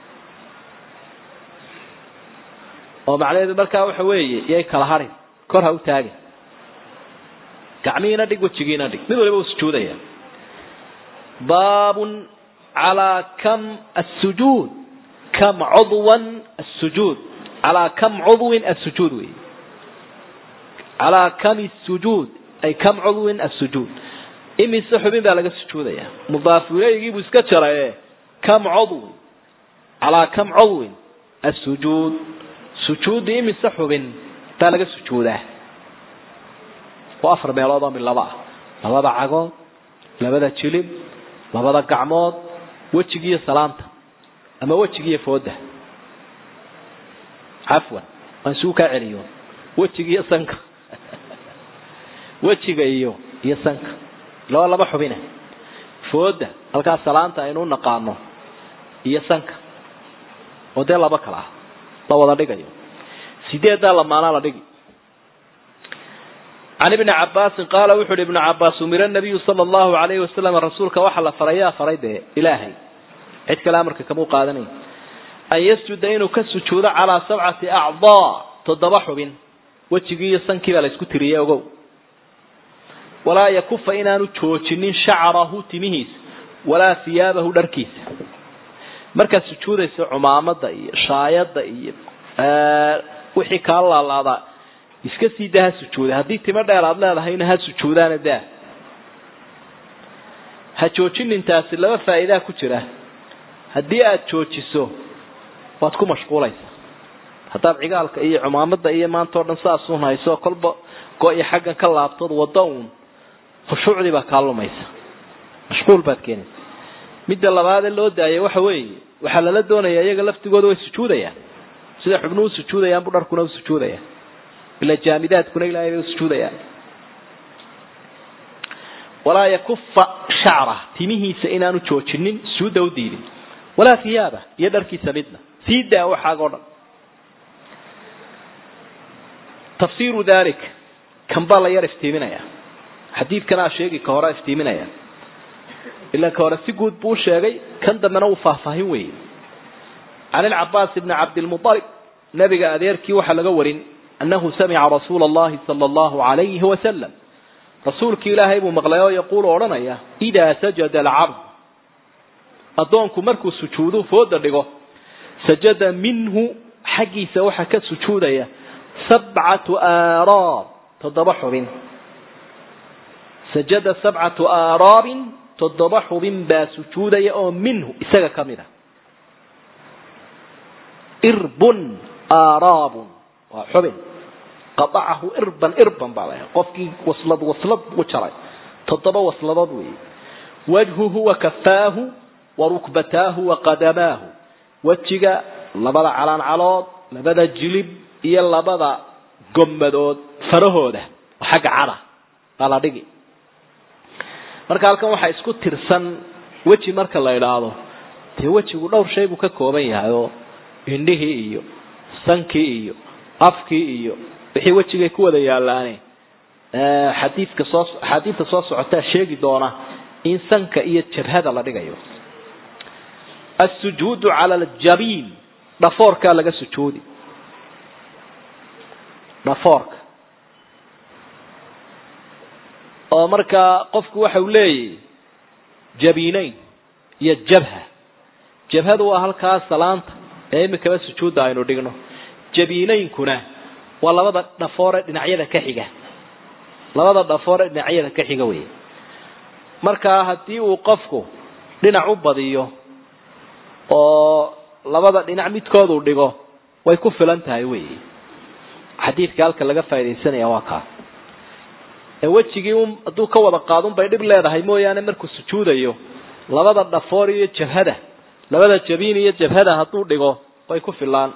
oo macnaheedu markaa waxa weeye yay kala harin kor ha u taagin gacmihiina dhig wejigiina dhig mid waliba u sujuudaya baabun calaa kam asujuud kam cudwan asujuud calaa kam cudwin asujuud wey calaa kami sujuud ay kam cudwin asujuud imise xubin baa laga sujuudaya mudaafu ilayhigii buu iska jaraye kam cudwin calaa kam cudwin asujuud sujuudda imise xubin baa laga sujuudaa waa 4 meelood oo mid laba ah labada cagood labada jilib labada gacmood wejigiiyo salaanta ama wejigiiyo fooda afwan aan suu ka celiyo wejigiiyo sanka wejiga iyo sanka laba xubina fooda halka salaanta aynu naqaano iyo sanka oo de laba kala la wada dhigayo sideeda lamaana la dhigi عن ابن عباس قال وحد ابن عباس أمر النبي صلى الله عليه وسلم رسولك وحل فريا فريده إلهي عد كلامك كمو قادني أن يسجد إنه كالسجود على 7 أعضاء تضبح بين وتجي السنكي ولا يسكت رياجو ولا يكف إنه تشوشنين شعره تميز ولا ثيابه دركيس مركز سجود عمامة ضي شايد ضي وحكى الله ذا iska sii daa sujuuda hadii tima dheer aad leedahayna ha sujuudana daa ha joojin intaas laba faa'iido ku jira hadii aad joojiso waad ku mashquulaysaa hadaad cigaalka iyo cumaamada iyo maanta oo dhan saas u hayso kolba go'ay xaggan ka laabtad wadoon khushuucdi ba kaalumaysa mashquul baad keenaysaa midda labaad loo daayay waxa weeye waxa la doonayaa iyaga laftigooda way sujuudayaan sida xubnuhu sujuudayaan budharkuna u sujuudayaan إلا جامدات كنا إلى السجود يعني ولا يكف شعره تميه سئنان تشوشنين سود وديل ولا ثيابه يدرك سبدنا سيدا وحاجنا تفسير ذلك كم بالله يعرف تيمنا يا حديث كنا شيء كهراء تيمنا يا إلا كهراء سجود بوش شيء كان دمنا وفاهم وين عن العباس بن عبد المطلب نبي قادر كي وحلا جورين أنه سمع رسول الله صلى الله عليه وسلم رسولك إلهي بمغلاه يقول ورنايا إذا سجد العبد أدونك مركو سجوده فود الرقه سجد منه حقي سوحك سجودية 7 آراب تضبح من سجد 7 آراب تضبح من بسجودية أو منه إساق كاملة إرب آراب وحبن قطعه إربا بعدها قفكي وصلد وشرع تضبط وصلد وجهه وكفاه وركبتاه وقدماه وجهه لبدا علان علاد لبدا جلب إيا لبدا قمدود فرهوده وحق عرى قال دقي marka halkan waxa isku tirsan waji marka la ilaado tii wajigu dhowr shay buu ka kooban yahay oo indhihii iyo sankii iyo afkii iyo wixii wajiga ku wada yaalaan xadiidka soo socota sheegi doona in sanka iyo jabhada la dhigayo as-sujuudu ala al-jabin dhafoorka laga sujuudi dhafoorka oo marka qofku waxa uu leeyahay jabinayn iyo jabhadu waa halka salaanta ee imika sujuuda aynu dhigno jabinaynkuna waa labada dhafoore dhinacyada ka xiga labada dhafoor ee dhinacyada ka xiga weeye marka hadii uu qofku dhinac u badiyo oo labada dhinac midkood uu dhigo way ku filan tahay weeye xadiidka halka laga faa'iideysanaya waa ka wajigii haduu ka wada qaadun bay dhib leedahay mooyaane markuu sujuudayo labada dhafoor iyo jabhada labada jabin iyo jabhada haduu dhigo way ku filan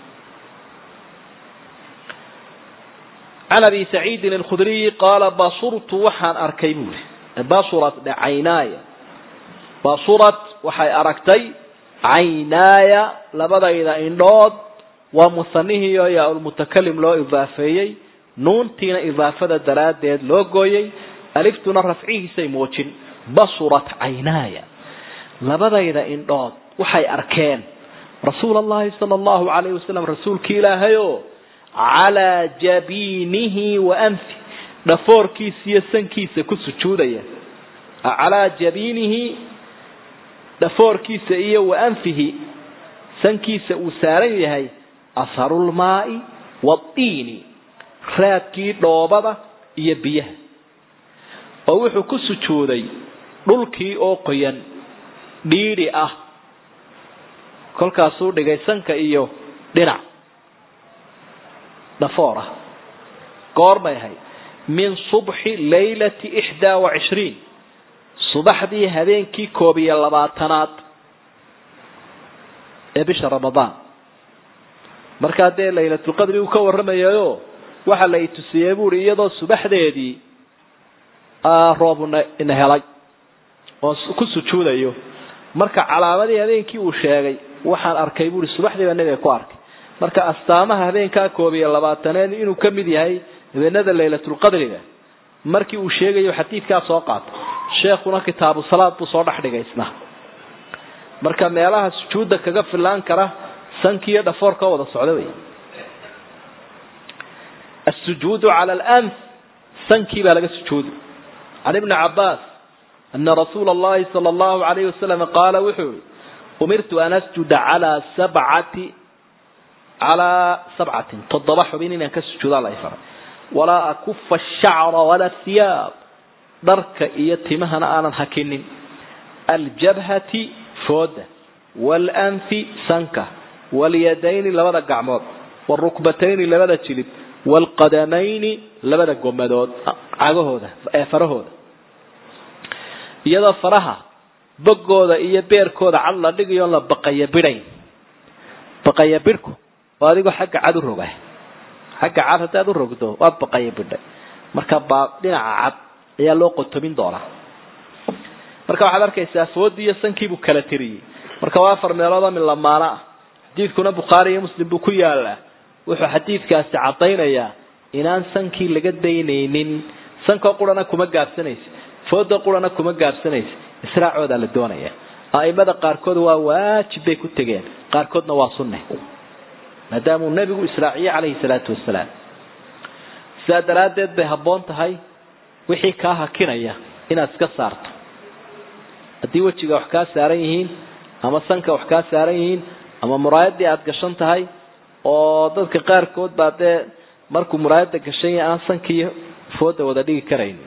عن أبي سعيد الخدري قال بصرت وحان أركيبوه بصرت عيناي بصرت وحي أركتي عيناي لبدا إذا إنضاد ومثنيه يا المتكلم له إضافيي نون تين إضافة دراد ديد لوغوي ألفتنا رفعيه سيموتين بصرت عيناي لبدا إذا إنضاد وحي أركان رسول الله صلى الله عليه وسلم رسول كيلا هيو على جبينه وأنفه دفور كيس يسن كيس كسجودية على جبينه دفور كيس إيه وأنفه سن كيس أساريه أثر الماء والطين خراب كي دوبضة يبيه ووحو كسجودي دولكي أوقيا ديري كل كاسور دقاي سنك إيو دينا دفورة قاربة هاي من صبح ليلة 21 صباح دي هذين كي كوبي اللباتنات بشهر رمضان مركات دي ليلة القدر وكور رميايو وحا ليتو سيابوري يدو صباح دي روبنا إنهلاي وكسو تشود أيو مركا علامة دي هذين كي وشاقي وحا أركيبوري صباح دي والنبي كو أركي marka astaamaha habeenka koobiya 20 inuu kamid yahay habeenada laylatul qadriga markii uu sheegayo xadiidka soo qaatay sheekuna kitaabu salaad buu soo dhaxdhigaysna marka meelaha sujuuda kaga filan kara sankiya dhafoorka wada socda way السجود على الأنف سنكي بلغ السجود عن ابن عباس أن رسول الله صلى الله عليه وسلم قال وحول أمرت أن أسجد على سبعة تضبح بيننا كالسجود على إفراد ولا أكف الشعر ولا الثياب درك إيتمهنا آنا حكين الجبهة فود والأنف سنكة واليدين لبدا قعمود والركبتين لبدا جلب والقدمين لبدا قمدود عقوهودا فرهودا يدا فرها بقودا إيا بيركودا علا دقيون لبقيا بيرين بقيا بيركو واديقو حق عدو الرقاه حق عاد هتادو الرقدو وابقيا بيرين مركا بابدين عاد يا لو قطبين دورا marka waxa arkaysaa foodiyo sankiibu kala tiriyay marka waa farmeelada min lamaana diidkuna Bukhari iyo Muslim buu ku yaala wuxuu xadiidkaasi cadeynaya inaan sankii laga dayneenin sanka qurana kuma gaabsanaysa fooda qurana kuma gaabsanaysa israacooda la doonaya aimada qaarkood waa waajib bay ku tageen qaarkoodna waa sunne maadaama nabigu israaciye alayhi salatu wasalaam saadaradeed bay haboon tahay wixii ka hakinaya inaad iska saarto hadii wajiga wax ka saaran yihiin ama sanka wax ka saaran yihiin ama muraayadii aad gashan tahay oo dadka qaar kood baade markuu muraayada gashan yahay aan sankiyo fooda wada dhigi karayn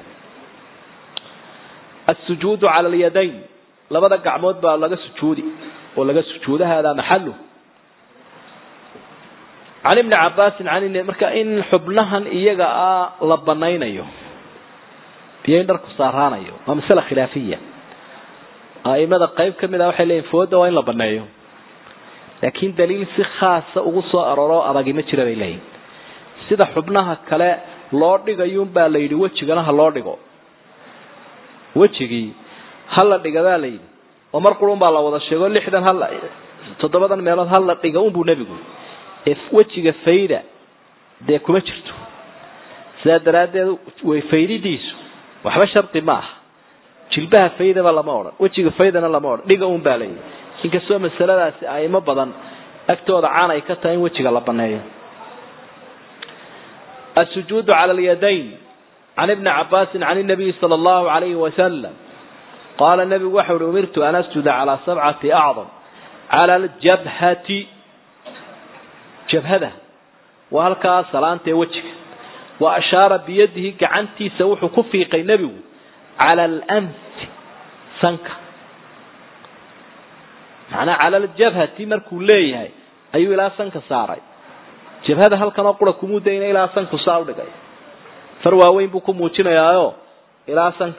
السجود على اليدين labada gacmood baa laga sujuudi oo laga sujuudaha maxallu عن ابن عباس عن marka in xubnahan iyaga la banaynayo biyeen darku saaraanayo waa mas'ala khilaafiya aimada qayb kamid ah waxay leeyihiin fooda waa in la baneeyo laakiin daliil si khaas ah ugu soo aroro adag ma jira leeyahay sida xubnaha kale loo dhigayo baa la yiri wajigana ha loo dhigo wajigi hal la dhiga baa la yiri oo mar qulun baa la wada sheego 6 hal 7 meelood hal la dhiga buu nabigu wajiga fayda de kuma jirto saadaradeed way faydidiisu waxba sharti ma ah jilbaha fayda ba lama oran wajiga faydana lama oran dhiga baa la yiri inkastoo masaladaasi ay ma badan agtooda caan ay ka tahay in wajiga la baneeyo السجود على اليدين عن ابن عباس عن النبي صلى الله عليه وسلم قال النبي وحده أمرت أن أسجد على 7 أعظم على الجبهة جبهة وهلك سلامته وجهك وأشار بيده كعنتي سوح كفيق النبي على الأنف سنك معنى على الجبهة مركو ليه أي إلى سنك صاري جبهة هل كان أقول كمودين إلى سنك صار فرواوين بكم وشنا يا إلى سنك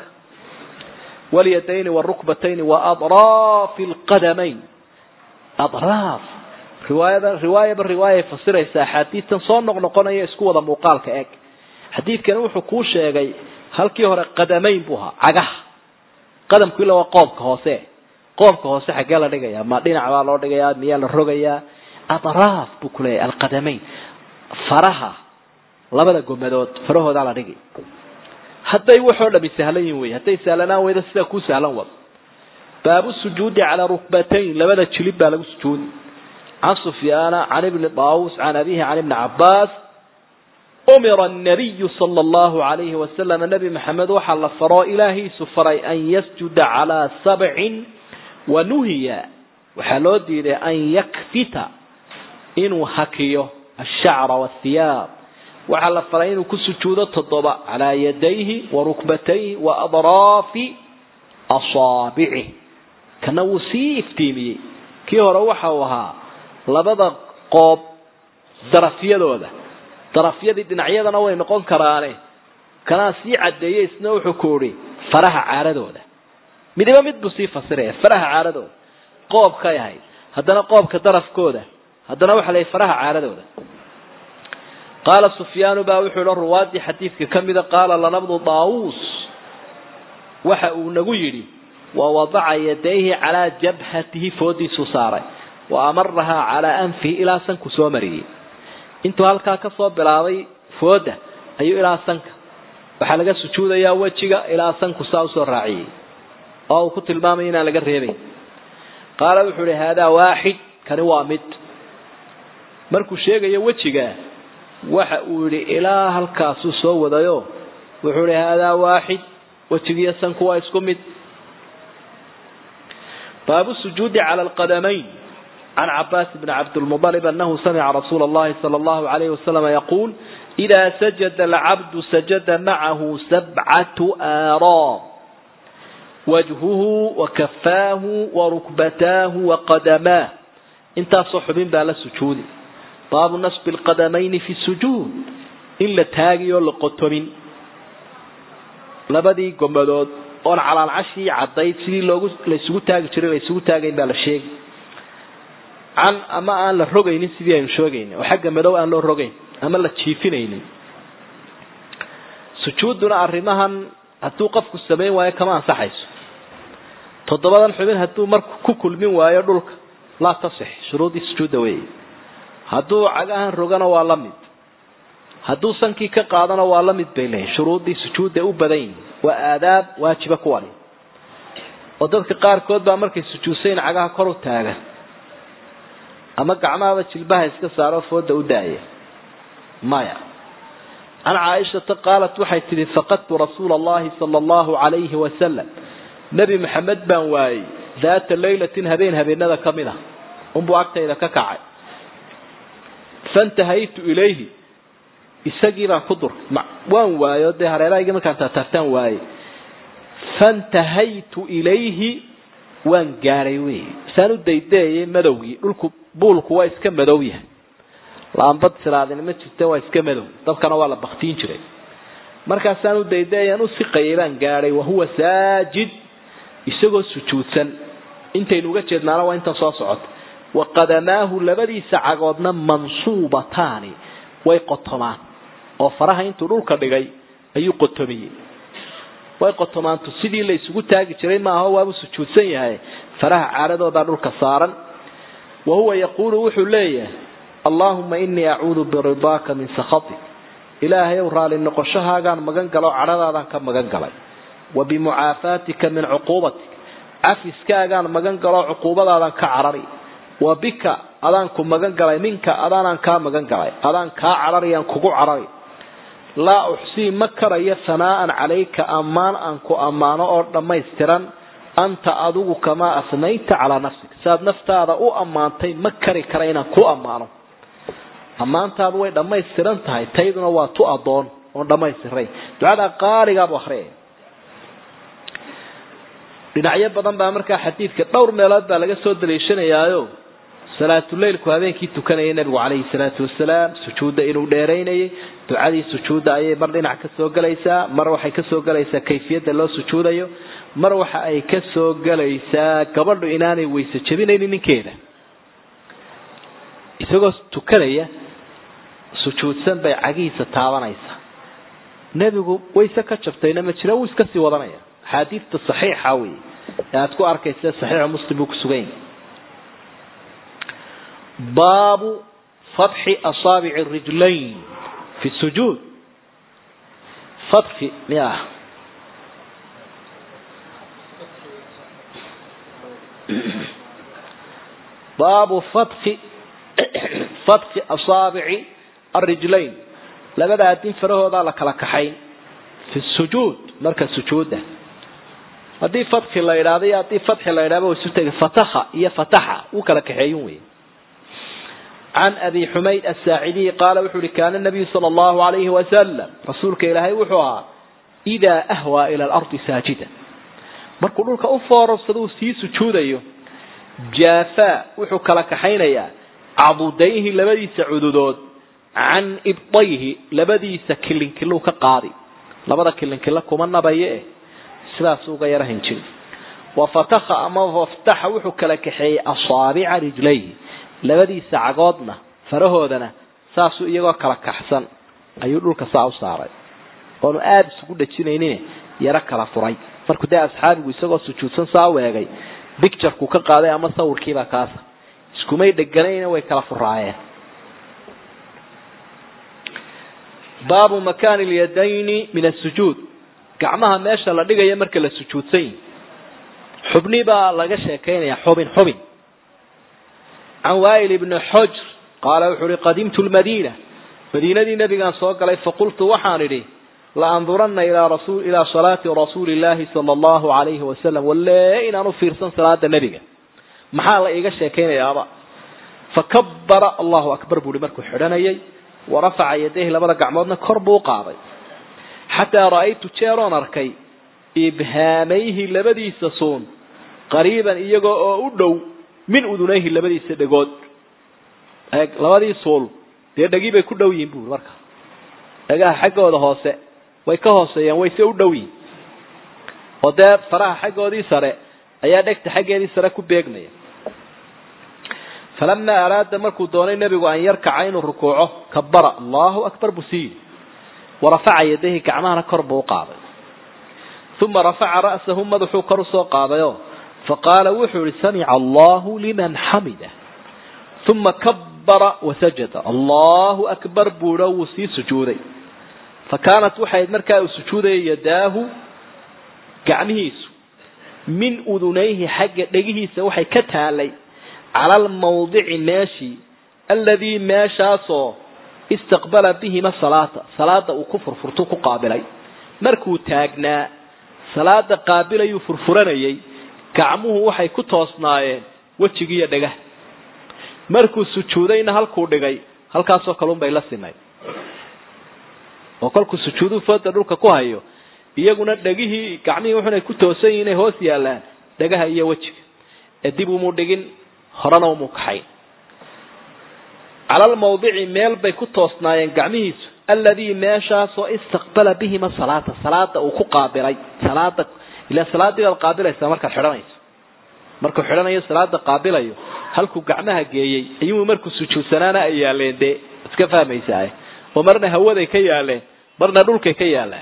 واليدين والركبتين وأطراف القدمين أطراف رواية بالرواية فصيرة حديث تنصون نقنا يسكوا ذا مقال كأك حديث كانوا حكوش جاي هل كيهر قدمين بها عجح قدم كله وقاب كهوسة قاب كهوسة حجالة رجيا ما دين عوالو رجيا ميال الرجيا أطراف بكله القدمين فرها لبلا جمدات فرها ده على رجي حتى يوحنا بسهلين وي حتى يسهلنا وإذا سكوا سهلا وض باب السجود على ركبتين لبلا تشلب على السجود عن سفيان عن ابن طاووس عن أبيه عن ابن عباس أمر النبي صلى الله عليه وسلم النبي محمد وحل فراء إلهي سفري أن يسجد على 7 ونهي وحلودي أن يكفت إنه حكيه الشعر والثياب وحل فرين كسجود التضبع على يديه وركبتيه وأضراف أصابعه كانوا سيفتيمي كي روحوها لبدا قوب درفيدودا darafyadii dhinacyadana way noqon karaane kana si cadeeyay isna wuxuu koori faraha caaradooda midba mid buu si fasiray faraha caaradooda qoobka yahay hadana qoobka darafkooda hadana waxa lay faraha caaradooda qala sufyaan baa wuxuu ruwaadi xadiiska kamida qala lanabdu daawus waxa uu nagu yiri wa wada'a yadayhi ala jabhatihi foodi susaaray wa amarha ala anfi ila sanku soo mariyay intuu halka ka soo bilaabay fooda ayuu ilaa sanka waxa laga sujuudayaa wajiga ilaa sanku soo raaciyay oo ku tilmaamay in laga reebay qaala wuxuu hada waahid kan waa mid markuu sheegayo wajiga waxa uu yiri ilaa halkaas soo wadayo wuxuu hada waahid wajiga sanku waa isku mid baabu sujuudi ala alqadamayn عن عباس بن عبد المطلب أنه سمع رسول الله صلى الله عليه وسلم يقول إذا سجد العبد سجد معه 7 آراء وجهه وكفاه وركبتاه وقدماه انت صحبين بالا السجود باب نصب القدمين في السجود إلا تاقي والقطمين لبدي قمدود قول على العشي عضيت سيدي لوغو ليسوغو تاقي جري ليسوغو تاقي بالا الشيء عن أما أن الرجين سبيان شوجين وحاجة مدو أن الرجين أما لا تشيفينين سجود دون أرمها هتوقف كسبين ويا كمان صحيح تضبط الحبين هتو مرك كل من ويا دولك لا تصح شروط السجود وين هتو عجها الرجنا واللمد هتو سنكي كقادنا واللمد بينه شروط السجود ده وبدين وآداب واجب كوالي وضبط قار كود بأمرك السجودين عجها كرو تاجه أما قعمها جلبها يسكسر فود وداية مايا أنا عائشة قالت وحيت فقدت رسول الله صلى الله عليه وسلم نبي محمد بن واي ذات الليلة هبين هذا كاملة أم أكتر إذا ككعي فانتهيت إليه السجيرة خضر مع وان واي ده هراي جمك أنت تفتن واي فانتهيت إليه وان جاريوي سانو ديداي مدوي لكم بولku waa iska madow yahay laambad salaadina ma jirto waa iska madow dabkana waa la baqtiin jiray markaas aanu daydayan u siqayeelan gaaray wa huwa saajid isagoo sujuudsan intaynu uga jeednaana waa inta soo socota wa qadamaahu labadiisa cagoodna mansuubataani way qotomaan oo faraha intuu dhulka dhigay ayuu qotomiyay way qotomaantu sidii la isugu taagi jiray ma aha waa sujuudsan yahay faraha caaradooda dhulka saaran وهو يقول وحليه اللهم إني أعوذ برضاك من سخطك إلهي ورالي النقشها كان مغنقلو عرضا كان مغنقلي وبمعافاتك من عقوبتك عفسك كان مغنقلو عقوبة كعرري وبك أذانكم مغنقلي منك أذانا كان مغنقلي أذان كعرري أنكو عرري لا أحسي مكر ثناء عليك أمان أنكو أمان أرد ما يسترن أنت أدوك كما أثنيت على نفسك ساد نفت هذا أو أمانتي مكري كرينا كو أمانه أمانت هذا ويدا ما يسترنتهاي تيدنا واتو أضون ودمايسترين دعاء قارئ أبو أخرين dhinacyo badan baa markaa xadiidka dhowr meelood baa laga soo daleeshanayaayo salaatuleylku habeenkii tukanayay nabigu calayhi salaatu wasalaam sujuudda inuu dheeraynayay ducadii sujuudda ayay mar dhinac ka soo galaysaa mar waxay ka soo galaysaa kayfiyadda loo sujuudayo mar waxa ay ka soo galaysaa gabadhu inaanay weyse jabinaynin ninkeeda isagoo tukanaya sujuudsan bay cagihiisa taabanaysaa nabigu weyse ka jabtayna ma jira wuu iska sii wadanaya حديث صحيح حوي أذكر أركيس صحيح مسلم وكسوين باب فتح أصابع الرجلين في السجود فتح يا باب فتح أصابع الرجلين لقد أتين فره هذا لك حين في السجود مركز سجوده هذه فتح الله إرادة هذه فتح الله إرادة وسوته فتح هي فتح وكلا كحيوي عن أبي حميد الساعدي قال وحول كان النبي صلى الله عليه وسلم رسولك إلهي وحوها إذا أهوى إلى الأرض ساجدا مركو لك أفار الصدو سي سجوده جافا وحو كلا كحينيا عضديه لبدي سعودود عن إبطيه لبدي سكلين كلو كقاري لبدا كلين كلكم النبيه sidaas uga yarahan jiray wafataka ama waftaha wuxuu kala kaxeeyay asaabi'a rijlayhi labadiisa cagoodna farahoodana saas iyagoo kala kaxsan ayuu dhulka saa u saaray oo aad isugu dhajinaynin yara kala furay markuu daa asxaabigu isagoo sujuudsan saa weegay picture-ku ka qaaday ama sawirkiiba kaas iskumay dhaganayna way kala furaayeen baabu makaan al-yadayn min as-sujud gacmaha meesha la dhigayo marka la sujuudsan xubni baa laga sheekeynaya xubin an Wa'il ibn Hujr qala wuxuu qadimtu al-Madina madinadii nabiga soo galay faqultu waxaan idhi la anduranna ila salati rasuulillahi sallallahu alayhi wa sallam walla inaanu fiirsan salaada nabiga maxaa la iga sheekeynayaaba fakabbara Allahu akbar buu markuu xidhanayay warafa'a yadayhi labada gacmoodna kor buu qaaday حتى رأيت تشيرون أركي إبهاميه لبدي سصون قريبا إيجو أودو من أذنيه لبدي سدقود لبدي صول تيجي بكودو ينبور مركا أجا حاجة هذا هاسة ويكهاسة يعني ويسودوي وده فرح حاجة هذه سرة أيادك حاجة هذه سرة كبيرني فلما أراد مركو دوني النبي أن يركع عين الركوعه كبر الله أكبر بسيط ورفع يديه كعمانا كرب وقاضي ثم رفع رأسه مدحو كرس وقاضي فقال وحول سمع الله لمن حمده ثم كبر وسجد الله أكبر بلوسي سجودي فكانت وحيد مركا سجودي يداه كعمهيس من أذنيه حق لقيه سوحي كتالي على الموضع ماشي الذي ما شاسه استقبل بهما صلاة وكفر فرتوك قابلي مركو تاغنا صلاة قابلة يفرفرنيي كعموه وحي كتوصنايين وجهي دغه مركو سجودين halku dhigay halkaas oo kalun bay la sinay oo kolku sujuudu fadda dhulka ku hayo iyaguna dhagihii gacmihii wuxuu ku toosan inay hoos yaalaan dhagaha iyo wajiga dib uu dhigin horana uu kaxay على الموضع ميل بيكوتوسناين غاميس الذي ماشى سو استقبل بهما صلاه او كقابلي صلاه الى صلاه القابله marka xidhanayso marka xidhanayo salaada qaabilayo halku gacmaha geeyay ayuu markuu sujuudsanaana ay yaaleende iska fahmaysaa oo marna hawada ka yaaleen marna dhulka ka yaalaan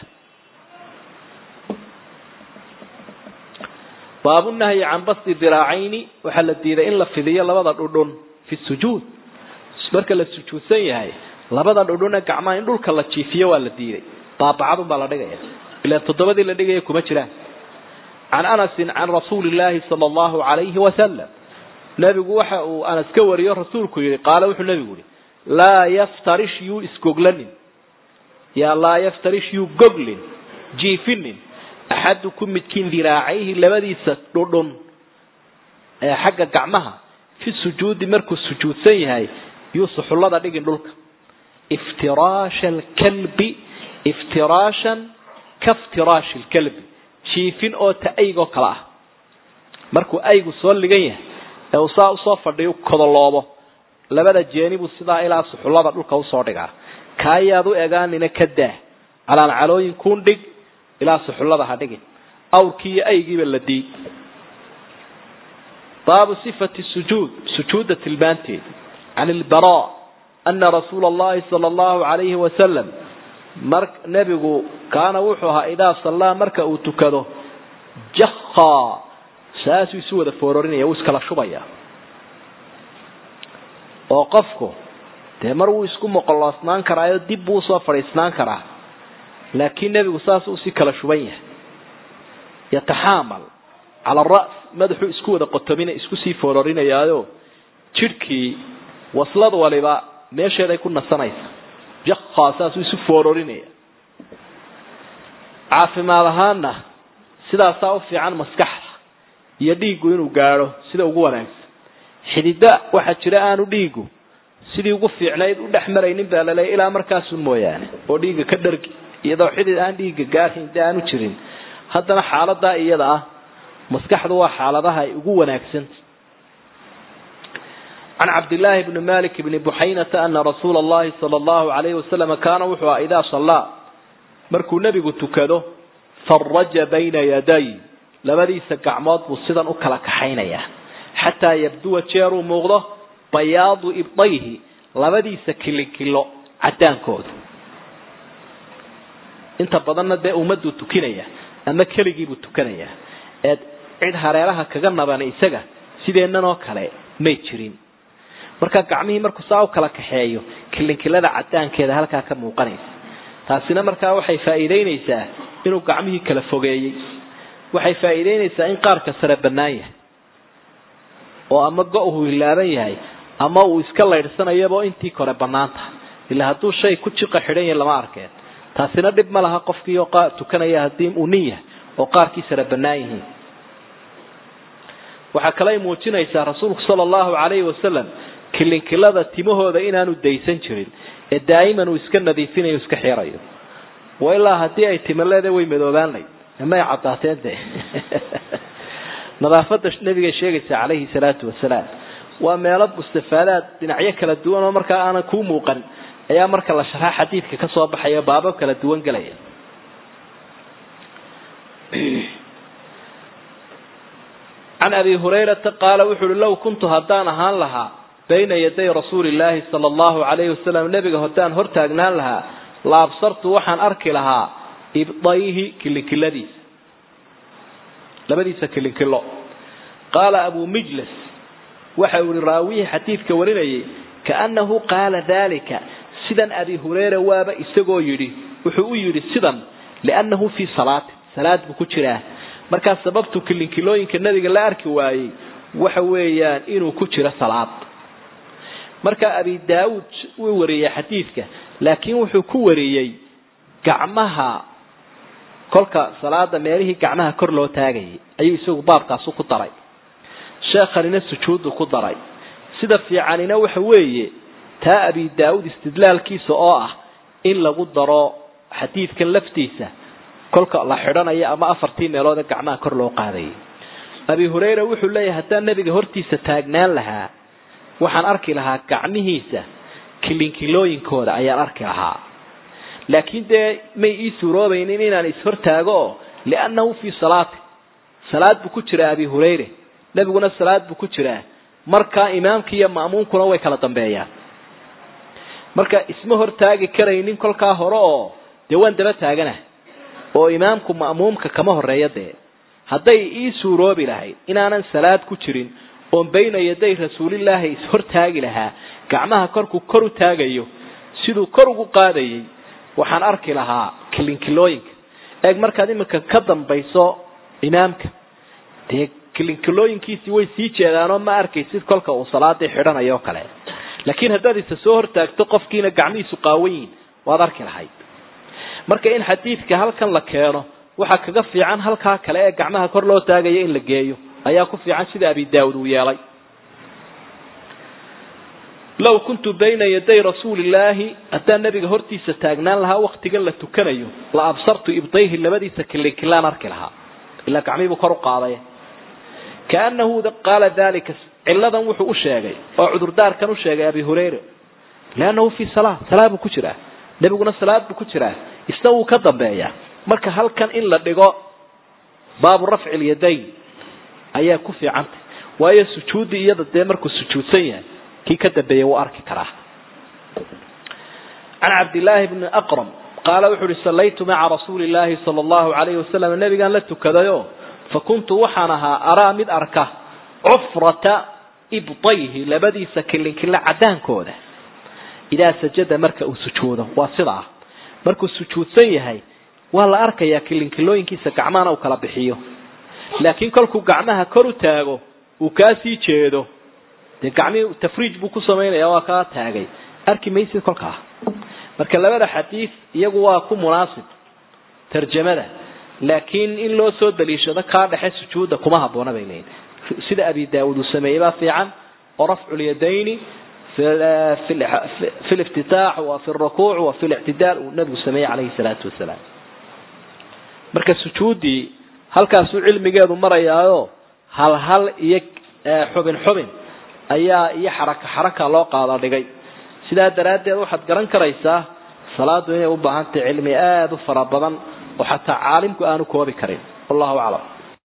baabunnahi an basti diraacaini waxa la diiday in la fidiyo labada dhudhun fi sujuud marka la sujuudsan yahay labada dhudhuna gacmaha in dhulka la jiifiyo waa la diiday baabacadu baa la dhigaya ila todobadii la dhigay kuma jiraan عن أنس عن رسول الله صلى الله عليه وسلم نبي وحى أنس كوري رسولك قال وحى النبي لا يفترش يو اسكوغلن يا لا يفترش يو جوغلن جيفن أحدكم متكين ذراعيه لبدي ستردن حق قعمها في السجود مركو السجود سيهاي يوصح الله دقين لك افتراش الكلب iftiraashan kaftiraashi lkalbi jiifin oo ta'aygo kala ah markuu aygu soo ligan yahay ee uu saa usoo fadhiyo kodoloobo labada jeenibu sidaa ilaa suxullada dhulka usoo dhigaa kaayaad u egaanina ka daa calaancalooyin kuun dhig ilaa suxullada ha dhigin awrkii iyo aygiiba la diid baabu sifati sujuuda tilmaanteed can ilbaraa ana rasuula allahi sala allahu calayhi wasalam nebigu kaana wuxuu ahaa idaa sallaa marka uu tukado jakhaa saasuu isu wada foororinaya wuu iskala shubaya oo qofku dee mar wuu isku moqoloosnaan karaayo dib buu usoo fadhiisnaan karaa laakiin nebigu saas uu si kala shuban yahay yataxaamal cala aras madaxuu isku wada qotomina isku sii foororinayaayo jidhkii waslad waliba meesheeday ku nasanaysa jakhaa saasuu isu foororinaya caafimaad ahaanna sidaasaa u fiican maskaxda iyo dhiiggu inuu gaadho sida ugu wanaagsan xidida waxaa jira aanu dhiigu sidii ugu fiicnayd u dhex maraynin baa laleeyahay ilaa markaasun mooyaane oo dhiigga ka dhargi iyadoo xidid aan dhiigga gaarhayn dee aanu jirin haddana xaaladaa iyada ah maskaxdu waa xaaladaha ay ugu wanaagsanta can cabdillaahi bni malik bni buxaynata ana rasuula allahi sala allahu calayhi wasalam kaana wuxuu aha idaa sallaa markuu nebigu tukado faraja bayna yaday labadiisa gacmood buu sidan u kala kaxaynayaa xataa yabduwa jeeruu muuqdo bayaadu ibdayhi labadiisa kilikilo cadaankoodu inta badanna dee ummaduu tukinaya ama keligiibuu tukanayaa ee cid hareeraha kaga naban isaga sideennan oo kale may jirin marka gacmihii markuu saa u kala kaxeeyo kilinkilada cadaankeeda halkaa ka muuqanaysa taasina markaa waxay faa'iideynaysaa inuu gacmihii kala fogeeyey waxay faa'iideynaysaa in qaarka sare bannaan yahay oo ama go-hu hilaaban yahay ama uu iska laydhsanayaba intii kore bannaan tahay ilaa hadduu shay ku jiqa xidhan yahay lama arkeen taasina dhib ma laha qofkii oo tukanaya haddii uu nin yahay oo qaarkii sare bannaan yihiin waxaa kaley muujinaysaa rasuulku sala allahu calayhi wasalam kilinkilada timahooda inaanu daysan jirin ee daa'iman uu iska nadiifinayo iska xirayo wa ilaa haddii ay timaleeda way madoobaanay ama ay caddaateen de nadaafadda nabiga sheegaysa calayhi salaatu wasalaam waa meelo mustafaadaad dhinacyo kala duwan oo markaa aanan kuu muuqan ayaa marka la sharxa xadiidka ka soo baxaya baabab kala duwan galaya can abi hurayrata qaala wuxu uhi low kuntu haddaan ahaan lahaa bayna yaday rasuuli illaahi sala allahu calayhi wasalam nebiga haddaan hortaagnaan lahaa la absartu waxaan arki lahaa ibdayhi kilinkiladiisa labadiisa kilinkilo qaala abu mijlas waxa uu raawihi xadiidka warinayay kaannahu qaala dalika sidan abi hurayra waaba isagoo yidhi wuxuu u yidhi sidan liannahu fii salaad buu ku jiraa markaa sababtu kilinkilooyinka nabiga la arki waayey waxa weeyaan inuu ku jiro salaad marka abi daawud uu wariyay xadiidka laakiin wuxuu ku wariyay gacmaha kolka salaada meelihii gacmaha kor loo taagayay ayuu isagu baabkaas ku daray sheekhanina sujuudu ku daray sida fiicanina waxa weeye taa abi daawud istidlaalkiisa oo ah in lagu daro xadiidkan laftiisa kolka la xidhanayo ama afartii meelood ee gacmaha kor loo qaadayay abi hurayra wuxuu leeyahay haddaan nabiga hortiisa taagnaan lahaa waxaan arki lahaa gacmihiisa kilinkilooyinkooda ayaan arki lahaa laakiin dee may ii suuroobaynin inaan ishortaago liannahu fii salaad buu ku jiraa abi hurayre nebiguna salaad buu ku jiraa markaa imaamka iyo ma'muumkuna way kala dambeeyaan marka isma hortaagi karaynin kolkaa hore oo dee waan daba taagana oo imaamku ma'muumka kama horeeya dee hadday ii suuroobi lahayd inaanan salaad ku jirin oon bayna yaday rasuulillaahi ishortaagi lahaa gacmaha korku kor u taagayo siduu kor ugu qaadayay waxaan arki lahaa kilinkilooyinka eeg markaad iminka ka dambayso imaamka dee kilinkilooyinkiisii way sii jeedaanoo ma arkaysid kolka uu salaadii xidhanayo o kale laakiin haddaad isa soo hortaagto qofkiina gacmihiisu qaawanyiin waad arki lahayd marka in xadiidka halkan la keeno waxaa kaga fiican halkaa kale ee gacmaha kor loo taagayo in la geeyo ayaa ku fiican sida abi daawud uu yeelay low kuntu bayna yaday rasuulillaahi haddaan nabiga hortiisa taagnaan lahaa waqtigan la tukanayo la absartu ibtayhi labadiisa kilaan arki lahaa ila gacmihi kor u qaaday kaanahu qala dalika ciladan wuxuu u sheegay oo cudurdaarkan u sheegay abi hurayra laanahu fi salaad ku jira nabiguna salaad ku jira isna uu ka dambeeya marka halkan in la dhigo baabu rafci al-yadayn ayaa ku fiicanta waayo sujuudi iyada markuu sujuudsan yahay kii ka dambeeya uu arki karaa عن عبد الله بن أقرم قال وحر صليت مع رسول الله صلى الله عليه وسلم النبي قال لتكذيو فكنت وحنها أرى من أركه عفرة إبطيه لبدي سكن كلا عدان كوده إذا سجد مركأ سجوده وصلاه مركو السجود سيهي والله أركا يا كلين كيس قعمانا وكلا بحيه لكن كلكو قعمها كرو تاغو وكاسي تشيدو دي قعمي تفريج بوكو سمين يا واكا تاغي أركي ميسي كلكا marka labada xadiis iyagu waa ku munaasib tarjamada laakiin in loo soo daliishado ka dhaxay sujuuda kuma haboona bayneen sida abi daawud sameeyay fiican oo rafcu al-yadayn في الافتتاح وفي الركوع وفي الاعتدال والنبي sameeyay عليه الصلاه والسلام marka sujuudi halkaas uu cilmigeedu marayaayo hal iyo xubin ayaa iyo xaraka loo qaada dhigay sidaa daraadeed waxaad garan karaysaa salaadu inay u baahan tahay cilmi aad u fara badan oo xataa caalimku aanu koobi karin wallahu a'lam